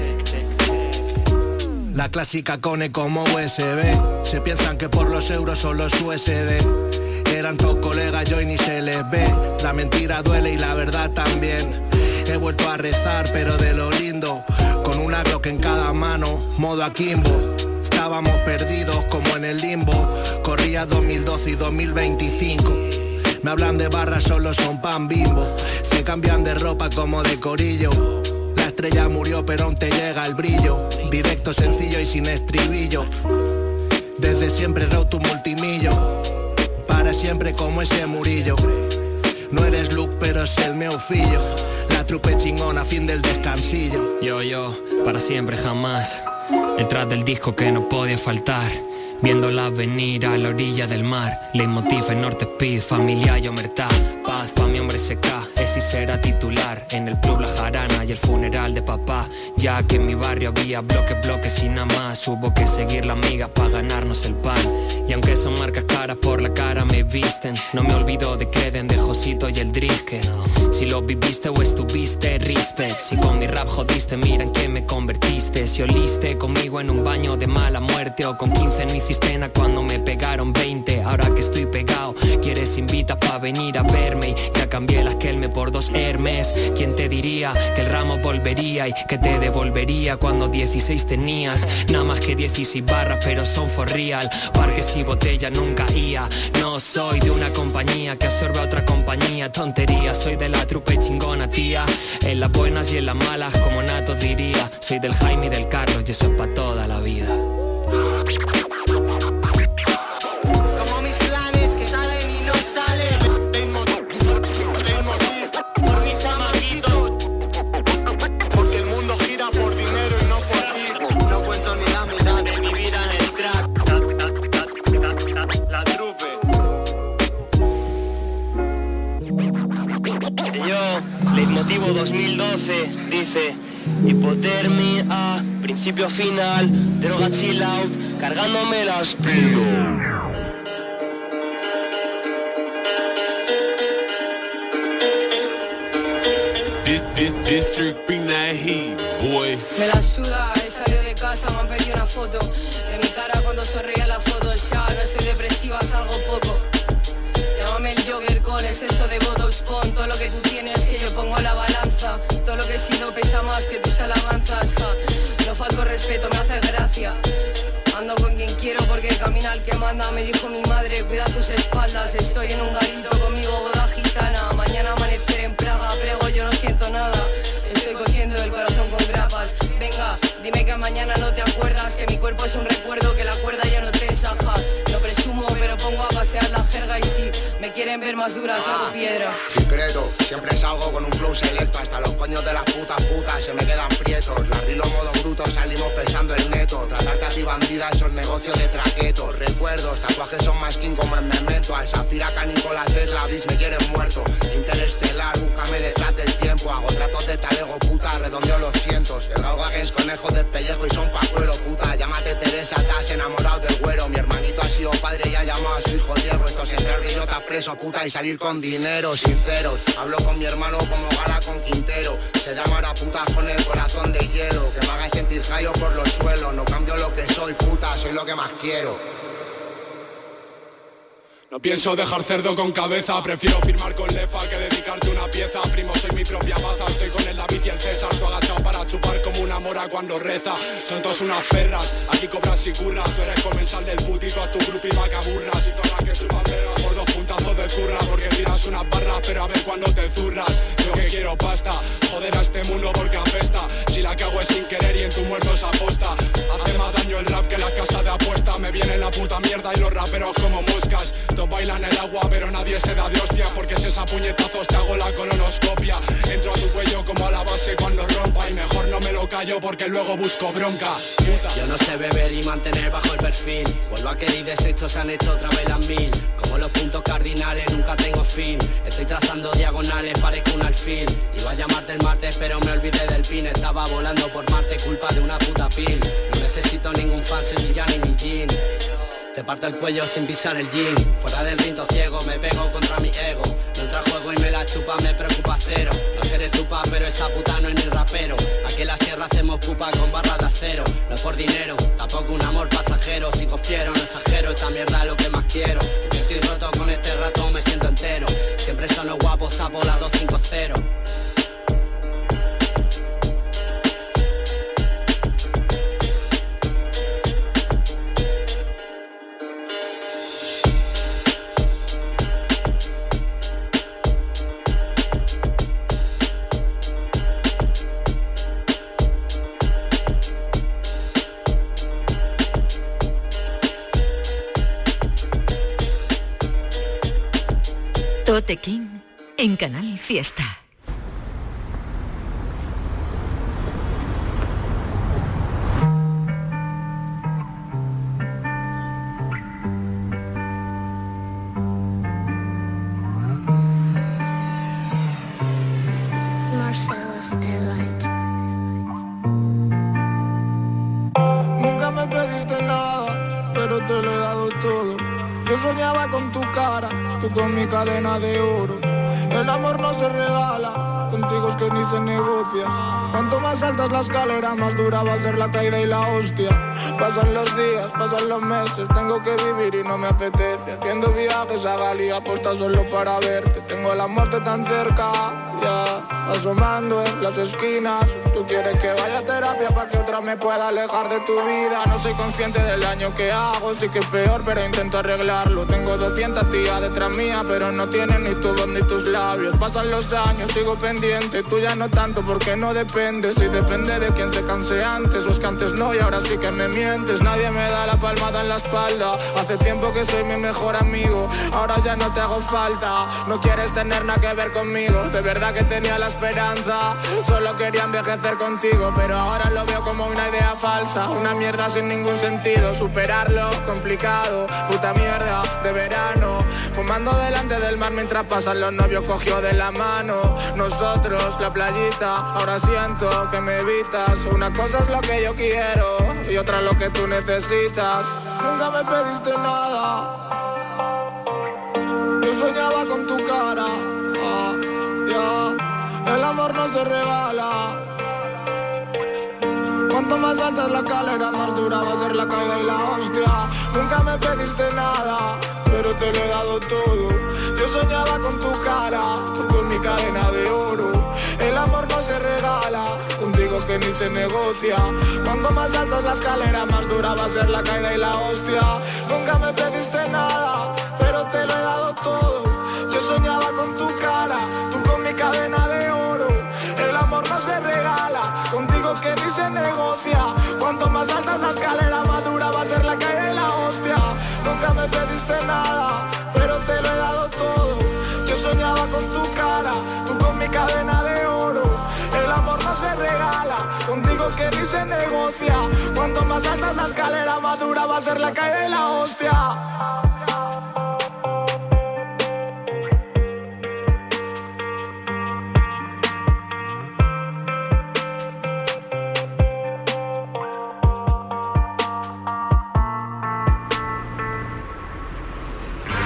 La clásica cone como USB. Se piensan que por los euros son los USD. Eran todos colegas, yo y ni se les ve. La mentira duele y la verdad también. He vuelto a rezar, pero de lo lindo. Con una Glock en cada mano, modo akimbo. Estábamos perdidos como en el limbo. Corría 2012 y 2025. Me hablan de barras, solo son pan Bimbo. Se cambian de ropa como de corillo. La estrella murió pero aún te llega el brillo. Directo, sencillo y sin estribillo. Desde siempre road tu multimillo. Para siempre como ese Murillo. No eres Luke pero es el meu fillo. La trupe chingona, fin del descansillo. Yo, para siempre jamás. El trap del disco que no podía faltar. Viéndola venir a la orilla del mar. Leitmotiv en Norte Speed, familia y omertá. Paz pa' mi hombre SK, ese será titular. En el club La Jarana y el funeral de papá. Ya que en mi barrio había bloques y nada más. Hubo que seguir la amiga pa' ganarnos el pan. Y aunque son marcas caras por la cara me visten. No me olvido de Creden, de Josito y el Drisque. Si lo viviste o estuviste, respect. Si con mi rap jodiste, mira en qué me convertiste. Si oliste conmigo en un baño de mala muerte. O con 15 no hiciste nada cuando me pegaron 20. Ahora que estoy pegado, quieres invitas pa' venir a verme. Y ya cambié las Kelme por 2 Hermes. ¿Quién te diría que el ramo volvería y que te devolvería cuando 16 tenías? Nada más que 16 barras pero son for real. Parques y botella nunca ia. No soy de una compañía que absorbe a otra compañía. Tontería, soy de la trupe chingona, tía. En las buenas y en las malas, como Nato diría. Soy del Jaime y del Carlos y eso es pa' toda la vida. Como mis planes que salen y no salen. Por mi chamaquito. Porque el mundo gira por dinero y no por ti. No cuento ni la mitad de mi vida en el crack. La trupe. Yo, Leitmotivo 2012, dice: hipotermia, principio final, droga chill out, cargándome las pilas. District, bring that heat, boy. Me la suda, he salido de casa, me han pedido una foto de mi cara cuando sonreía la foto. Ya no estoy depresiva, salgo poco. Llámame el jogger con exceso de botox. Pon todo lo que tú tienes que yo pongo a la balanza. Todo lo que he sido pesa más que tus alabanzas, ja. No falto respeto, me hace gracia. Ando con quien quiero porque camina el que manda. Me dijo mi madre, cuida tus espaldas. Estoy en un garito conmigo, boda gitana. Mañana amanecer en Praga, prego, yo no siento nada. Estoy cosiendo el corazón con grapas. Venga, dime que mañana no te acuerdas. Que mi cuerpo es un recuerdo, que la cuerda ya no te saja. No presumo, pero pongo a pasear la jerga. Y si me quieren ver más dura, saco piedra. Secreto, siempre salgo con un flow selecto. Hasta los coños de las putas se me quedan prietos. La rilo modo bruto, salimos pensando el neto. Tratarte a ti bandida, esos negocios de traquetos. Recuerdos, tatuajes son más king como en Memento. Al Zafira, Nikola Tesla, bis me quieren muerto. Interestelar, búscame detrás del tiempo. Hago tratos de talego, puta, redondeo los cientos. El galga que tienes conejos de pellejo y son pajuelo, puta. Llámate Teresa, estás enamorado del güero. Mi hermanito ha sido padre y ha llamado a su hijo Diego. Esto es entrar y yo te preso, puta, y salir con dinero, sinceros. Hablo con mi hermano como Gala con Quintero. Se da mara putas con el corazón de hielo. Que me haga sentir jayo por los suelos. No cambio lo que soy, puta, soy lo que más quiero. No pienso dejar cerdo con cabeza, prefiero firmar con lefa que dedicarte una pieza. Primo, soy mi propia maza, estoy con el David y el César. Tú agachado para chupar como una mora cuando reza. Son todos unas perras, aquí cobras y curras. Tú eres comensal del putito, a tu grupo y vacaburras. Y zorra que suban vergas por 2 puntazos de zurra. Porque tiras unas barras, pero a ver cuando te zurras. Yo que quiero pasta, joder a este mundo porque apesta. Si la cago es sin querer y en tu muerto es aposta. Hace más daño el rap que las casas de apuesta. Me viene la puta mierda y los raperos como moscas. Todos bailan el agua pero nadie se da de hostia. Porque si es a puñetazos te hago la colonoscopia. Entro a tu cuello como a la base cuando rompa. Y mejor no me lo callo porque luego busco bronca. Puta. Yo no sé beber y mantener bajo el perfil. Vuelvo a querer y desechos se han hecho otra vez las 1000. Como los puntos cardinales nunca tengo fin. Estoy trazando diagonales, parezco un alfil. Iba a llamarte el martes pero me olvidé del pin. Estaba volando por Marte culpa de una puta pil. No necesito ningún fan, soy villano ni jean. Te parto el cuello sin pisar el jean. Fuera del rinto ciego me pego contra mi ego. No entra a juego y me la chupa, me preocupa cero. No seré tupa pero esa puta no es ni rapero. Aquí en la sierra hacemos pupa con barras de acero. No es por dinero, tampoco un amor pasajero. Sigo fiero, no exagero, esta mierda es lo que más quiero. Porque estoy roto con este rato me siento entero. Siempre son los guapos, sapo la 250. Tote King en Canal Fiesta. Marcellus Airlines. Nunca me pediste nada, pero te lo he dado todo. Yo soñaba con tu cara, tú con mi cadena de oro. El amor no se regala, contigo es que ni se negocia. Cuanto más altas la escalera, más dura va a ser la caída y la hostia. Pasan los días, pasan los meses, tengo que vivir y no me apetece. Haciendo viajes a Gali, aposta solo para verte. Tengo la muerte tan cerca, ya, asomando en las esquinas. Tú quieres que vaya a terapia para que otra me pueda alejar de tu vida. No soy consciente del daño que hago, sí que es peor, pero intento arreglarlo. Tengo 200 tías detrás mía, pero no tienen ni tu voz ni tus labios. Pasan los años, sigo pendiente, tú ya no tanto porque no dependes. Y depende de quién se canse antes, o es que antes no y ahora sí que me mientes. Nadie me da la palmada en la espalda, hace tiempo que soy mi mejor amigo. Ahora ya no te hago falta, no quieres tener nada que ver conmigo. De verdad que tenía la esperanza, solo quería envejecer contigo, pero ahora lo veo como una idea falsa, una mierda sin ningún sentido. Superarlo, complicado, puta mierda de verano, fumando delante del mar mientras pasan los novios cogió de la mano. Nosotros, la playita, ahora siento que me evitas. Una cosa es lo que yo quiero y otra lo que tú necesitas. Nunca me pediste nada, yo soñaba con tu cara, yeah. El amor no se regala. Cuanto más alta es la escalera, más dura va a ser la caída y la hostia. Nunca me pediste nada, pero te lo he dado todo. Yo soñaba con tu cara, tú con mi cadena de oro. El amor no se regala, contigo es que ni se negocia. Cuanto más alta es la escalera, más dura va a ser la caída y la hostia. Nunca me pediste nada, pero te lo he dado todo. Yo soñaba con tu cara, tú con mi cadena de oro. El amor no se regala, contigo es que ni se negocia. Cuanto más alta es la escalera, más dura va a ser la caída y la hostia. Nunca me pediste nada, pero te lo he dado todo. Yo soñaba con tu cara, tú con mi cadena de oro. El amor no se regala, contigo es que ni se negocia. Cuanto más alta es la escalera, más dura va a ser la caída y la hostia.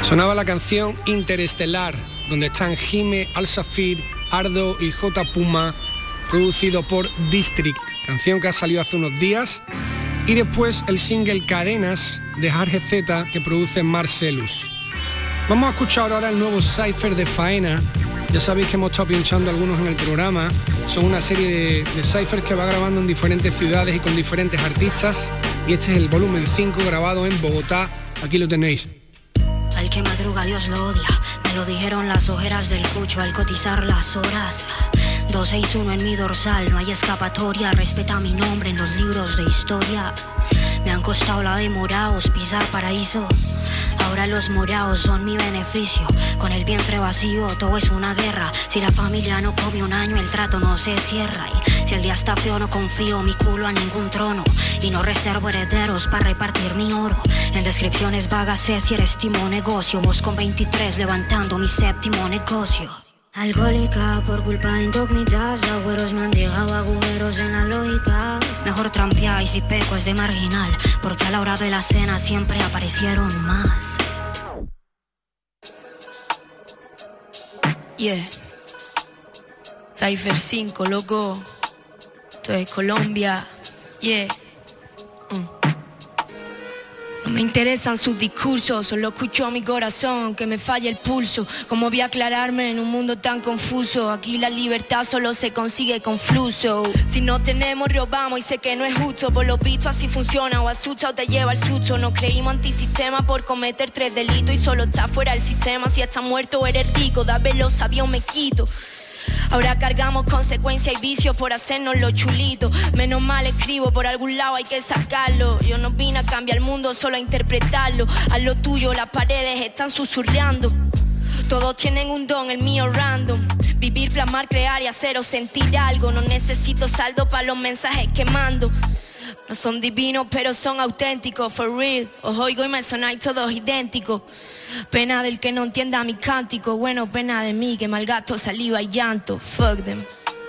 Sonaba la canción Interestelar, donde están Jime, Al-Safir, Ardo y J. Puma, producido por District, canción que ha salido hace unos días, y después el single Cadenas de Jarge Z, que produce Marcelus. Vamos a escuchar ahora el nuevo Cypher de Faena. Ya sabéis que hemos estado pinchando algunos en el programa. Son una serie de cyphers que va grabando en diferentes ciudades y con diferentes artistas, y este es el volumen 5 grabado en Bogotá. Aquí lo tenéis. Al que madruga Dios lo odia, me lo dijeron las ojeras del cucho al cotizar las horas. 261 en mi dorsal, no hay escapatoria, respeta mi nombre en los libros de historia. Me han costado la de moraos, pisar paraíso. Ahora los moraos son mi beneficio. Con el vientre vacío todo es una guerra. Si la familia no come un año, el trato no se cierra. Y si el día está feo, no confío mi culo a ningún trono. Y no reservo herederos para repartir mi oro. En descripciones vagas sé si eres timo negocio. Vos con 23 levantando mi séptimo negocio. Alcohólica por culpa de incógnitas, agüeros me han dejado agujeros en la lógica. Mejor trampear y si peco es de marginal, porque a la hora de la cena siempre aparecieron más. Yeah, Cypher 5, loco. Esto es Colombia, yeah. No me interesan sus discursos, solo escucho mi corazón, que me falle el pulso. ¿Cómo voy a aclararme en un mundo tan confuso? Aquí la libertad solo se consigue con flujo. Si no tenemos, robamos y sé que no es justo. Por lo visto así funciona, o asusta o te lleva al susto. Nos creímos antisistema por cometer 3 delitos y solo estás fuera del sistema. Si estás muerto eres rico, da velo, sabía o me quito. Ahora cargamos consecuencias y vicios por hacernos los chulitos. Menos mal escribo, por algún lado hay que sacarlo. Yo no vine a cambiar el mundo, solo a interpretarlo. Haz lo tuyo, las paredes están susurrando. Todos tienen un don, el mío random. Vivir, plasmar, crear y hacer o sentir algo. No necesito saldo para los mensajes que mando. No son divinos, pero son auténticos, for real. Os oigo y me sonáis todos idénticos. Pena del que no entienda mi cántico. Bueno, pena de mí, que malgasto saliva y llanto. Fuck them.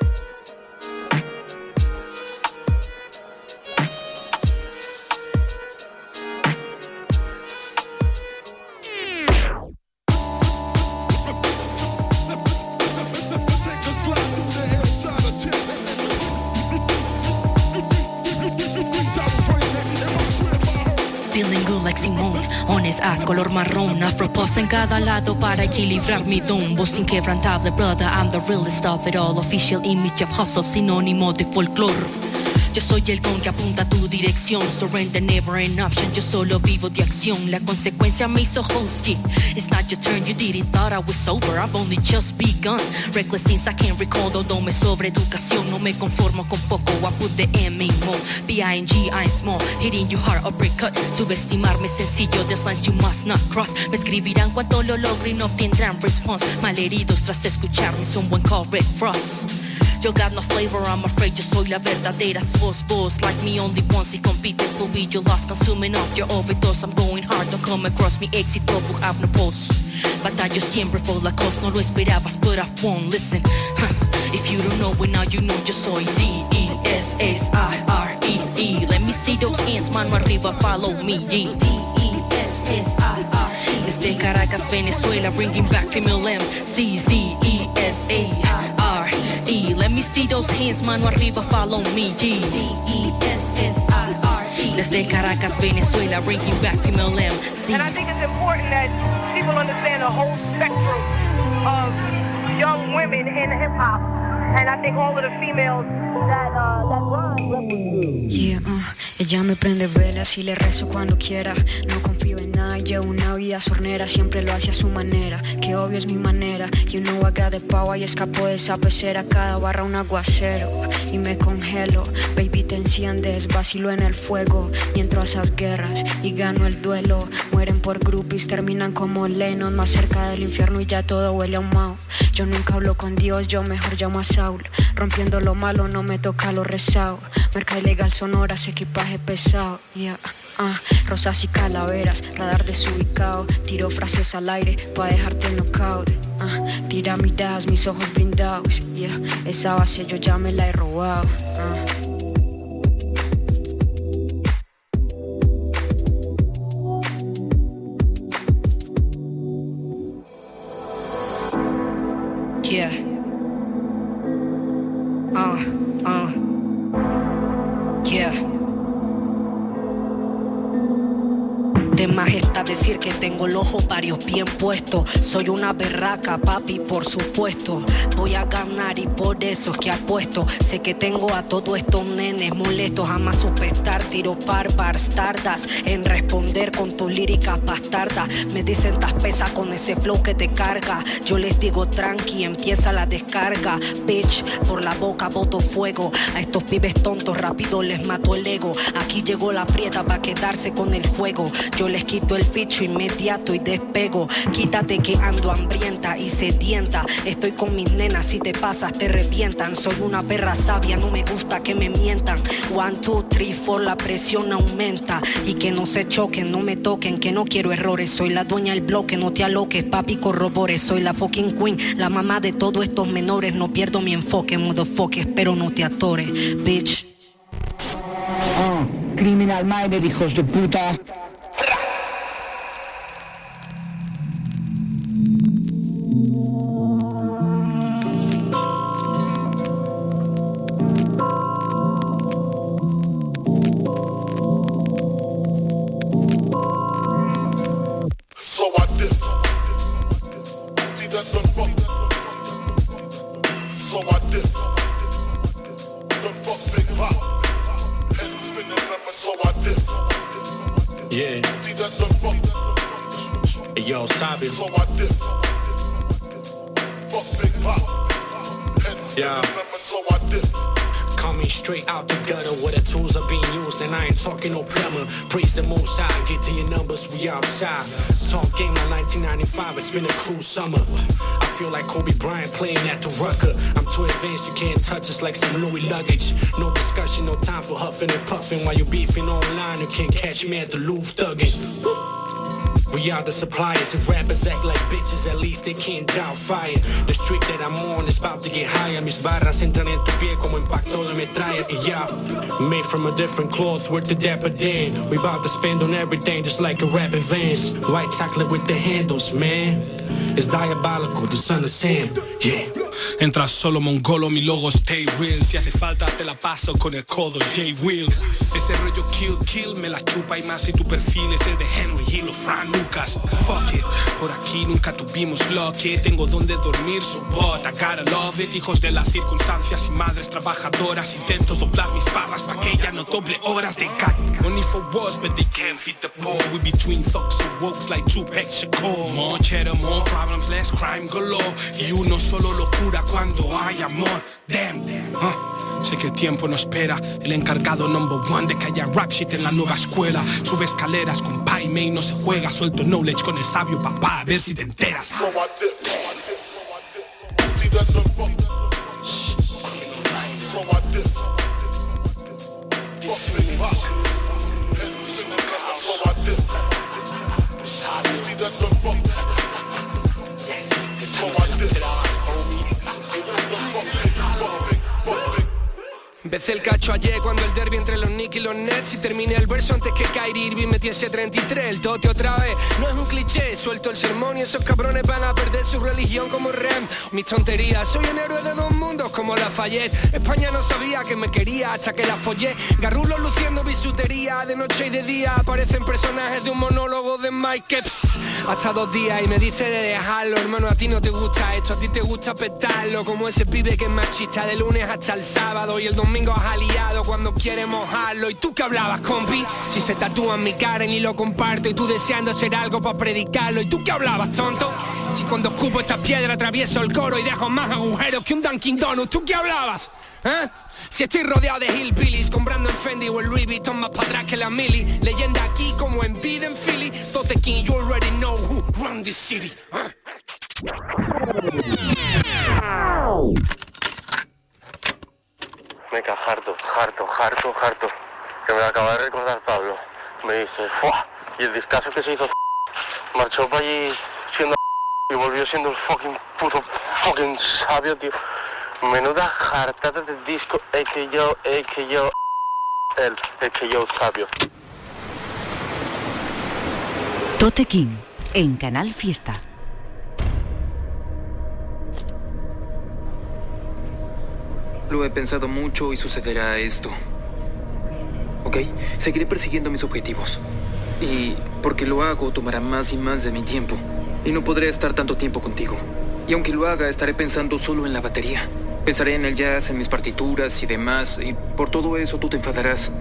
Feeling good like Simone, honest ass color marrón, afropos en cada lado para equilibrar mi don. Voz inquebrantable, brother, I'm the realest of it all. Official image of hustle, sinónimo de folklore. Yo soy el con que apunta a tu dirección. Surrender never an option, yo solo vivo de acción. La consecuencia me hizo host, yeah. It's not your turn, you didn't thought I was over, I've only just begun. Reckless since I can't recall, todo me sobre educación. No me conformo con poco, I put the M in more. B-I-N-G, I'm small, hitting you hard, uppercut. Subestimarme es sencillo, there's lines you must not cross. Me escribirán cuando lo logre y no obtendrán response. Malheridos tras escucharme, son buen call Red Frost. You got no flavor, I'm afraid yo soy la verdadera source. Boss like me only once, si compites will be your loss. Consuming off your overdose, I'm going hard. Don't come across me, éxito will have no pulse. Batallo siempre for la cause, no lo esperabas, but I've won. Listen, if you don't know it now, you know yo soy D-E-S-S-I-R-E-E. Let me see those hands, mano arriba, follow me, D-E-S-S-I-R-E-E. Desde Caracas, Venezuela, bringing back female MCs, D-E-S-A-R-E. Let me see those hands, mano arriba, follow me, D-E-S-S-I-R-E. Desde Caracas, Venezuela, bringing back female MCs. And I think it's important that people understand the whole spectrum of young women in hip-hop. And I think all of the females that run represent. Yeah, ella me prende velas y le rezo cuando quiera. No confío en nada y llevo una vida sornera. Siempre lo hace a su manera, que obvio es mi manera. You know I got the power y escapo de esa pecera. Cada barra un aguacero y me congelo. Baby te enciendes, vacilo en el fuego. Y entro a esas guerras y gano el duelo. Mueren por groupies, terminan como Lennon. Más cerca del infierno y ya todo huele a humao. Yo nunca hablo con Dios, yo mejor llamo a Saul. Rompiendo lo malo no me toca lo rezado. Merca ilegal sonoras, equipaje pesado, yeah. Rosas y calaveras, radar desubicado. Tiro frases al aire pa' dejarte knockout. Tira miradas, mis ojos blindados, yeah. Esa base yo ya me la he robado. Yeah. Yeah. De majestad decir que tengo el ojo varios bien puestos. Soy una berraca, papi, por supuesto. Voy a ganar y por eso es que apuesto. Sé que tengo a todos estos nenes molestos. Jamás supe estar, tiro par bastardas en responder con tus líricas bastardas. Me dicen tas pesas con ese flow que te carga. Yo les digo tranqui, empieza la descarga. Bitch, por la boca boto fuego. A estos pibes tontos rápido les mato el ego. Aquí llegó la prieta para quedarse con el juego. Yo les quito el ficho inmediato y despego. Quítate que ando hambrienta y sedienta. Estoy con mis nenas, si te pasas te revientan. Soy una perra sabia, no me gusta que me mientan. 1, 2, 3, 4, la presión aumenta. Y que no se choquen, no me toquen, que no quiero errores. Soy la dueña del bloque, no te aloques, papi, corrobore. Soy la fucking queen, la mamá de todos estos menores. No pierdo mi enfoque, motherfucker, espero no te atores, bitch. Criminal Minded, hijos de puta. Yeah. Hey, yo, Sabi. Yeah. Coming straight out the gutter where the tools are being used, and I ain't talking no plumber. Praise the most high, get to your numbers, we outside. Talk game like 1995, it's been a cruel summer. I feel like Kobe Bryant playing at the Rucker. I'm too advanced, you can't touch us like some Louis luggage. No discussion, no time for huffing and puffing. While you beefing online, you can't catch me at the Louvre thugging. We are the suppliers, and rappers act like bitches, at least they can't doubt fire. The street that I'm on is about to get higher. Mis barras entran en tu pie como impacto de metralla. Y yeah, made from a different cloth, worth the dapper Dan. We about to spend on everything just like a rap advance. White chocolate with the handles, man. It's diabolical, the son of Sam, yeah. Entra solo mongolo, mi logo stay real. Si hace falta te la paso con el codo J-Will. Ese rollo kill, me la chupa y más si tu perfil es el de Henry Hill o Frank Lucas. Fuck it, por aquí nunca tuvimos lo que tengo donde dormir, so what, I gotta love it. Hijos de las circunstancias y madres trabajadoras. Intento doblar mis barras pa' que ella no doble horas de cat. No need for wars, but they can't feed the poor. We between thugs and wokes like Tupac Shakur. More cheddar, more problems, less crime galore. Y uno solo locura cuando hay amor. Damn, sé que el tiempo no espera. El encargado number one de que haya rap shit en la nueva escuela. Sube escaleras con Pai Mei, no se juega. Suelto knowledge con el sabio papá, a ver si te enteras. Empecé el cacho ayer cuando el derbi entre los Knicks y los Nets. Y terminé el verso antes que Kyrie Irving metiese 33. El tote otra vez, no es un cliché. Suelto el sermón y esos cabrones van a perder su religión como Rem. Mis tonterías, soy un héroe de dos mundos como Lafayette. España no sabía que me quería hasta que la follé. Garrulo luciendo bisutería de noche y de día. Aparecen personajes de un monólogo de Mike Epps. Hasta 2 días y me dice de dejarlo. Hermano, a ti no te gusta esto, a ti te gusta petarlo. Como ese pibe que es machista de lunes hasta el sábado. Y el domingo has aliado cuando quiere mojarlo. ¿Y tú qué hablabas, compi? Si se tatúan mi cara y lo comparto. Y tú deseando hacer algo para predicarlo. ¿Y tú qué hablabas, tonto? Si cuando escupo esta piedra atravieso el coro y dejo más agujeros que un Dunkin' Donuts. ¿Tú qué hablabas? Si estoy rodeado de hillbillies, comprando en Fendi o el Louis Vuitton más para atrás que la mili. Leyenda aquí como en Bid en Philly. Tote King, you already know who run this city. Me queda harto. Que me acaba de recordar Pablo. Me dice, ¡fua! Y el discazo que se hizo marchó para allí siendo y volvió siendo el fucking sabio, tío. Menuda jartada de disco, el que yo sabio. Tote King en Canal Fiesta. Lo he pensado mucho y sucederá esto. ¿Ok? Seguiré persiguiendo mis objetivos. Y porque lo hago, tomará más y más de mi tiempo. Y no podré estar tanto tiempo contigo. Y aunque lo haga, estaré pensando solo en la batería. Pensaré en el jazz, en mis partituras y demás. Y por todo eso tú te enfadarás.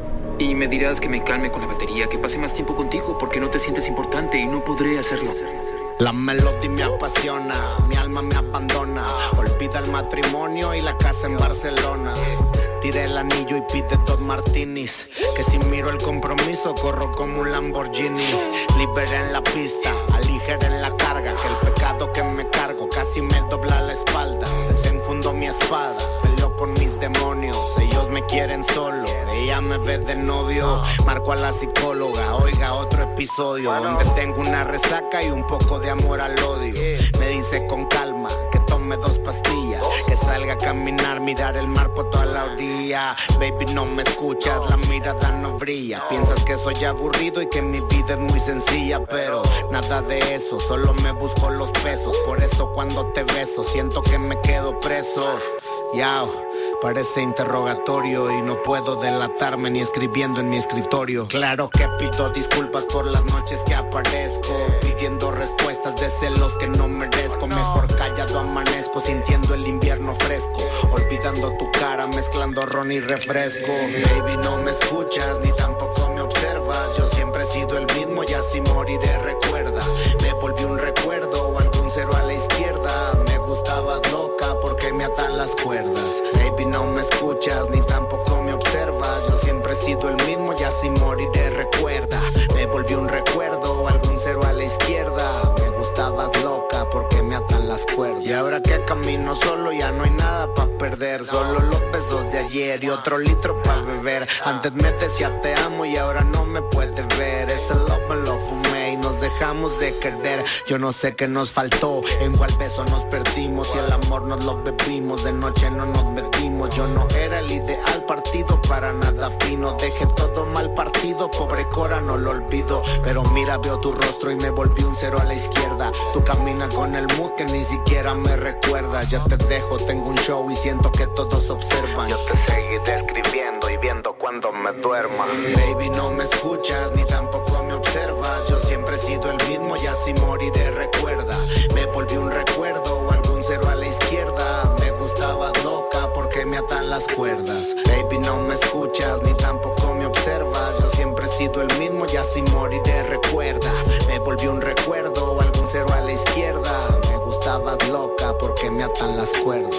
Y me dirás que me calme con la batería, que pase más tiempo contigo porque no te sientes importante y no podré hacerlo. La melodía me apasiona, mi alma me abandona. Olvida el matrimonio y la casa en Barcelona. Tiré el anillo y pide 2 martinis. Que si miro el compromiso corro como un Lamborghini. Liberé en la pista, aligera en la carga. Que el pecado que me cargo casi me dobla la espalda. Desenfundo mi espada, peleo por mis demonios. Ellos me quieren solo, ella me ve de novio. Marco a la psicóloga, oiga otro episodio donde tengo una resaca y un poco de amor al odio. Me dice con calma que tome 2 pastillas, que salga a caminar, mirar el mar por toda la orilla. Baby, no me escuchas, la mirada no brilla. Piensas que soy aburrido y que mi vida es muy sencilla, pero nada de eso, solo me busco los pesos. Por eso cuando te beso siento que me quedo preso. Yao. Parece interrogatorio y no puedo delatarme ni escribiendo en mi escritorio. Claro que pido disculpas por las noches que aparezco, pidiendo respuestas de celos que no merezco. Mejor callado amanezco, sintiendo el invierno fresco, olvidando tu cara, mezclando ron y refresco. Baby, no me escuchas ni tampoco me observas. Yo siempre he sido el mismo y así moriré, recuerda. Me volví un recuerdo o algún cero a la izquierda. Me gustabas loca porque me atan las cuerdas. Baby, no me escuchas ni tampoco me observas. Yo siempre he sido el mismo y así moriré, recuerda. Me volví un recuerdo o algún cero a la izquierda. Me gustabas loca porque me atan las cuerdas. Y ahora que camino solo ya no hay nada pa' perder. Solo los besos de ayer y otro litro pa' beber. Antes me decía te amo y ahora no me puedes ver. Ese love me lo fumé y nos dejamos de querer. Yo no sé qué nos faltó, en cuál beso nos perdimos. Y el amor nos lo bebimos, de noche no nos metimos. Yo no era el ideal partido, para nada fino. Dejé todo mal partido, pobre Cora no lo olvido. Pero mira, veo tu rostro y me volví un cero a la izquierda. Tú caminas con el mood que ni siquiera me recuerdas. Ya te dejo, tengo un show y siento que todos observan. Yo te seguiré escribiendo y viendo cuando me duerma. Baby, no me escuchas ni tampoco me observas. Yo siempre he sido el mismo y así moriré, recuerda. Me volví un recuerdo o algún cero a la izquierda. Me gustabas loca porque me atan las cuerdas. Baby, no me escuchas ni tampoco me observas. Yo siempre he sido el mismo y así moriré, recuerda. Me volví un recuerdo o algún cero a la izquierda. Me gustabas loca porque me atan las cuerdas.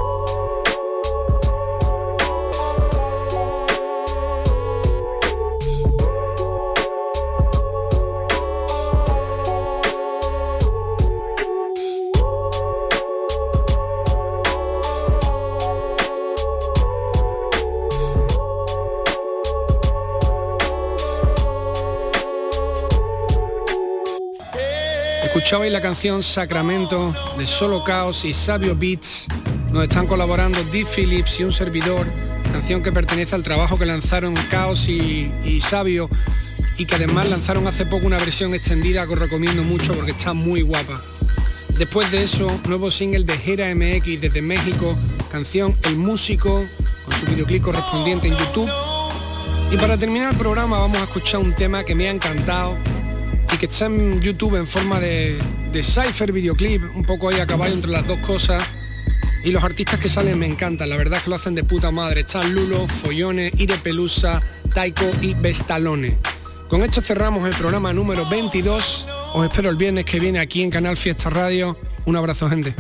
Escuchabais la canción Sacramento de Solo Caos y Sabio Beats. Nos están colaborando Dee Phillips y un servidor, canción que pertenece al trabajo que lanzaron Caos y Sabio, y que además lanzaron hace poco una versión extendida que os recomiendo mucho porque está muy guapa. Después de eso, nuevo single de Jera MX desde México, canción El Músico, con su videoclip correspondiente en YouTube. Y para terminar el programa vamos a escuchar un tema que me ha encantado y que está en YouTube en forma de cypher videoclip, un poco ahí a caballo entre las dos cosas. Y los artistas que salen me encantan, la verdad es que lo hacen de puta madre. Están Lulo, Follones, Ire Pelusa, Taiko y Bestalone. Con esto cerramos el programa número 22. Os espero el viernes que viene aquí en Canal Fiesta Radio. Un abrazo, gente.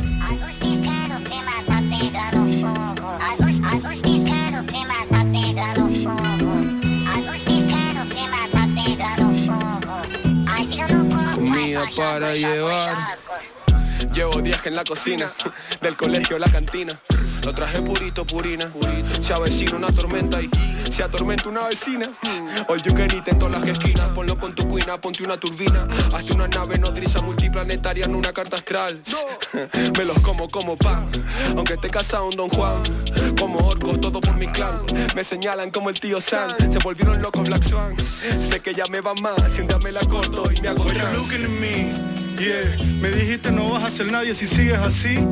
Comida para llevar. Llevo 10 en la cocina, del colegio a la cantina. Lo traje purito, purina. Se avecina una tormenta y se atormenta una vecina. All you can eat en todas las esquinas. Ponlo con tu cuina, ponte una turbina. Hazte una nave nodriza multiplanetaria en una carta astral. Me los como pan, aunque esté casado un Don Juan. Como orcos, todo por mi clan. Me señalan como el tío Sam. Se volvieron locos Black Swan. Sé que ya me va más, si un día me la corto y me hago trans. Yeah, me dijiste no vas a ser nadie si sigues así.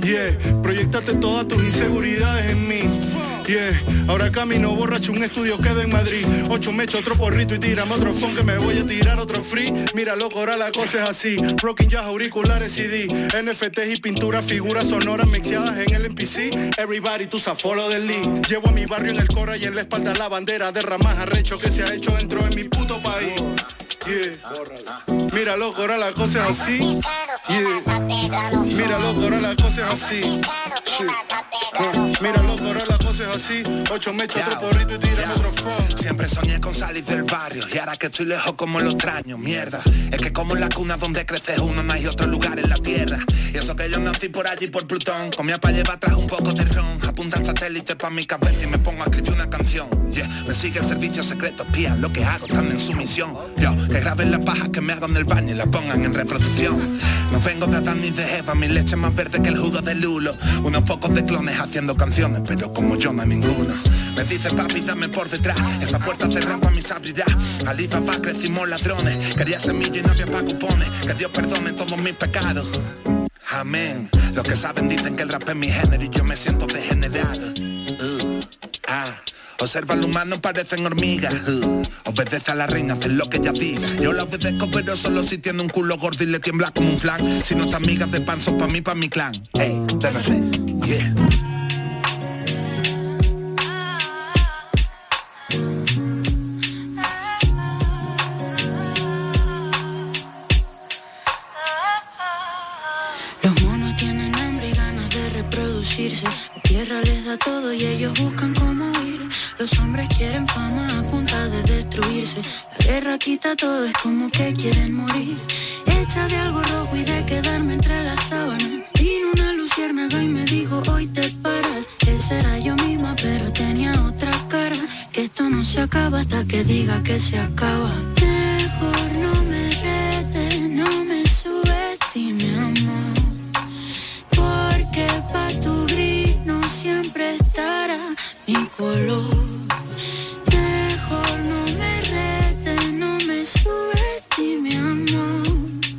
Yeah, proyectate todas tus inseguridades en mí. Yeah, ahora camino borracho, un estudio quedo en Madrid. 8 me echo otro porrito y tírame otro phone que me voy a tirar otro free. Mira loco, ahora la cosa es así. Rocking jazz, auriculares, CD, NFTs y pinturas, figuras sonoras mixeadas en el MPC. Everybody, tú follow del league. Llevo a mi barrio en el Cora y en la espalda la bandera de ramas arrecho que se ha hecho dentro de mi puto país. Yeah. Mira loco, ahora la cosa es así. Yeah. Mira loco, ahora la cosa es así. Mira loco, ahora la cosa es así. 8 me echo otro porrito y tírame otro phone. Siempre soñé con salir del barrio y ahora que estoy lejos como lo extraño. Mierda, es que como en la cuna donde creces uno no hay otro lugar en la tierra. Y eso que yo nací por allí por Plutón. Comía pa' llevar atrás un poco de ron. Apunta el satélite pa' mi cabeza y me pongo a escribir una canción. Yeah, me sigue el servicio secreto, espían lo que hago, están en su misión. Yo, que graben la paja que me hago en el baño y la pongan en reproducción. No vengo de Adán ni de Eva, mi leche más verde que el jugo de lulo. Unos pocos de clones haciendo canciones, pero como yo no hay ninguno. Me dice papi, dame por detrás, esa puerta cerrada pa' mí se abrirá. Alibaba crecimos ladrones, quería semilla y no había pa' cupones. Que Dios perdone todos mis pecados. Amén. Los que saben dicen que el rap es mi género y yo me siento degenerado. Observa al humano, parecen hormigas. Obedece a la reina, hace lo que ella diga. Yo la obedezco, pero solo si tiene un culo gordo y le tiembla como un flan. Si no está amigas de pan, son pa' mí, pa' mi clan. Ey, DMC, yeah. Los monos tienen hambre y ganas de reproducirse. La tierra les da todo y ellos buscan cómo huir. Los hombres quieren fama a punta de destruirse. La guerra quita todo, es como que quieren morir. Hecha de algo rojo y de quedarme entre las sábanas. Vino una luciérnaga y me dijo, hoy te paras. Esa era yo misma, pero tenía otra cara. Que esto no se acaba hasta que diga que se acaba. Mejor no me retes, no me subestime, amor. Porque pa' tu gris no siempre estará mi color. Mejor no me retes, no me subestime, amor.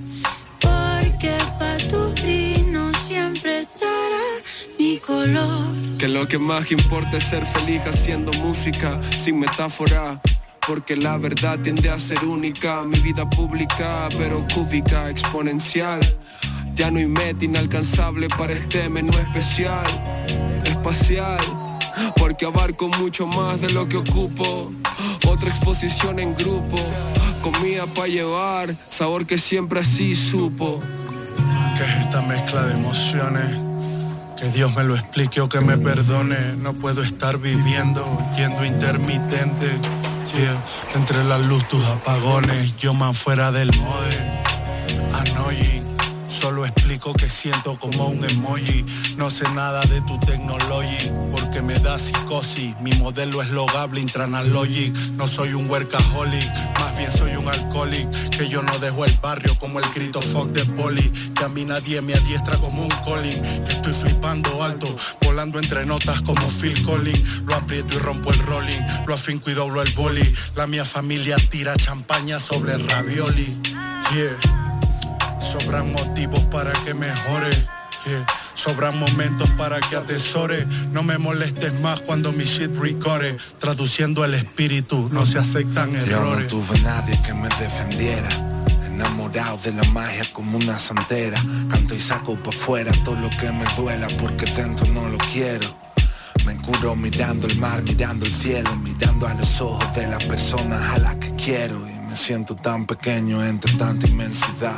Porque pa' tu gris no siempre estará mi color. Que lo que más importa es ser feliz haciendo música, sin metáfora. Porque la verdad tiende a ser única. Mi vida pública, pero cúbica, exponencial. Ya no hay meta inalcanzable para este menú especial, espacial. Porque abarco mucho más de lo que ocupo. Otra exposición en grupo. Comida para llevar, sabor que siempre así supo. ¿Qué es esta mezcla de emociones? Que Dios me lo explique o que me perdone. No puedo estar viviendo, yendo intermitente. Yeah. Entre la luz, tus apagones. Yo más fuera del mode. Annoying. Solo explico que siento como un emoji. No sé nada de tu technology, porque me da psicosis. Mi modelo es logable, intranalogic. No soy un workaholic, más bien soy un alcoholic. Que yo no dejo el barrio como el grito fuck de poli. Que a mí nadie me adiestra como un calling. Que estoy flipando alto, volando entre notas como Phil Collins. Lo aprieto y rompo el rolling, lo afinco y doblo el boli. La mía familia tira champaña sobre el ravioli. Yeah. Sobran motivos para que mejore, yeah. Sobran momentos para que atesore. No me molestes más cuando mi shit recore. Traduciendo el espíritu, no se aceptan errores. Yo no tuve nadie que me defendiera. Enamorado de la magia como una santera. Canto y saco pa' fuera todo lo que me duela, porque dentro no lo quiero. Me curo mirando el mar, mirando el cielo, mirando a los ojos de las personas a las que quiero. Y me siento tan pequeño entre tanta inmensidad.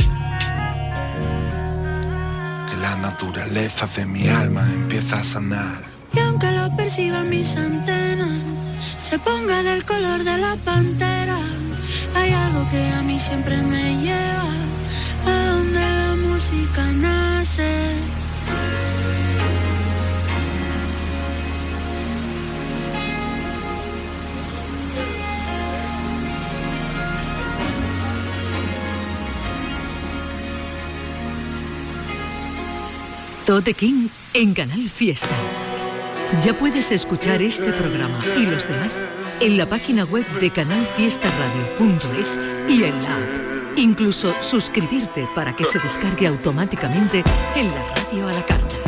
La naturaleza de mi alma empieza a sanar. Y aunque lo perciban mis antenas, se ponga del color de la pantera, hay algo que a mí siempre me lleva a donde la música nace. Tote King en Canal Fiesta. Ya puedes escuchar este programa y los demás en la página web de canalfiestaradio.es y en la app. incluso suscribirte para que se descargue automáticamente en la radio a la carta.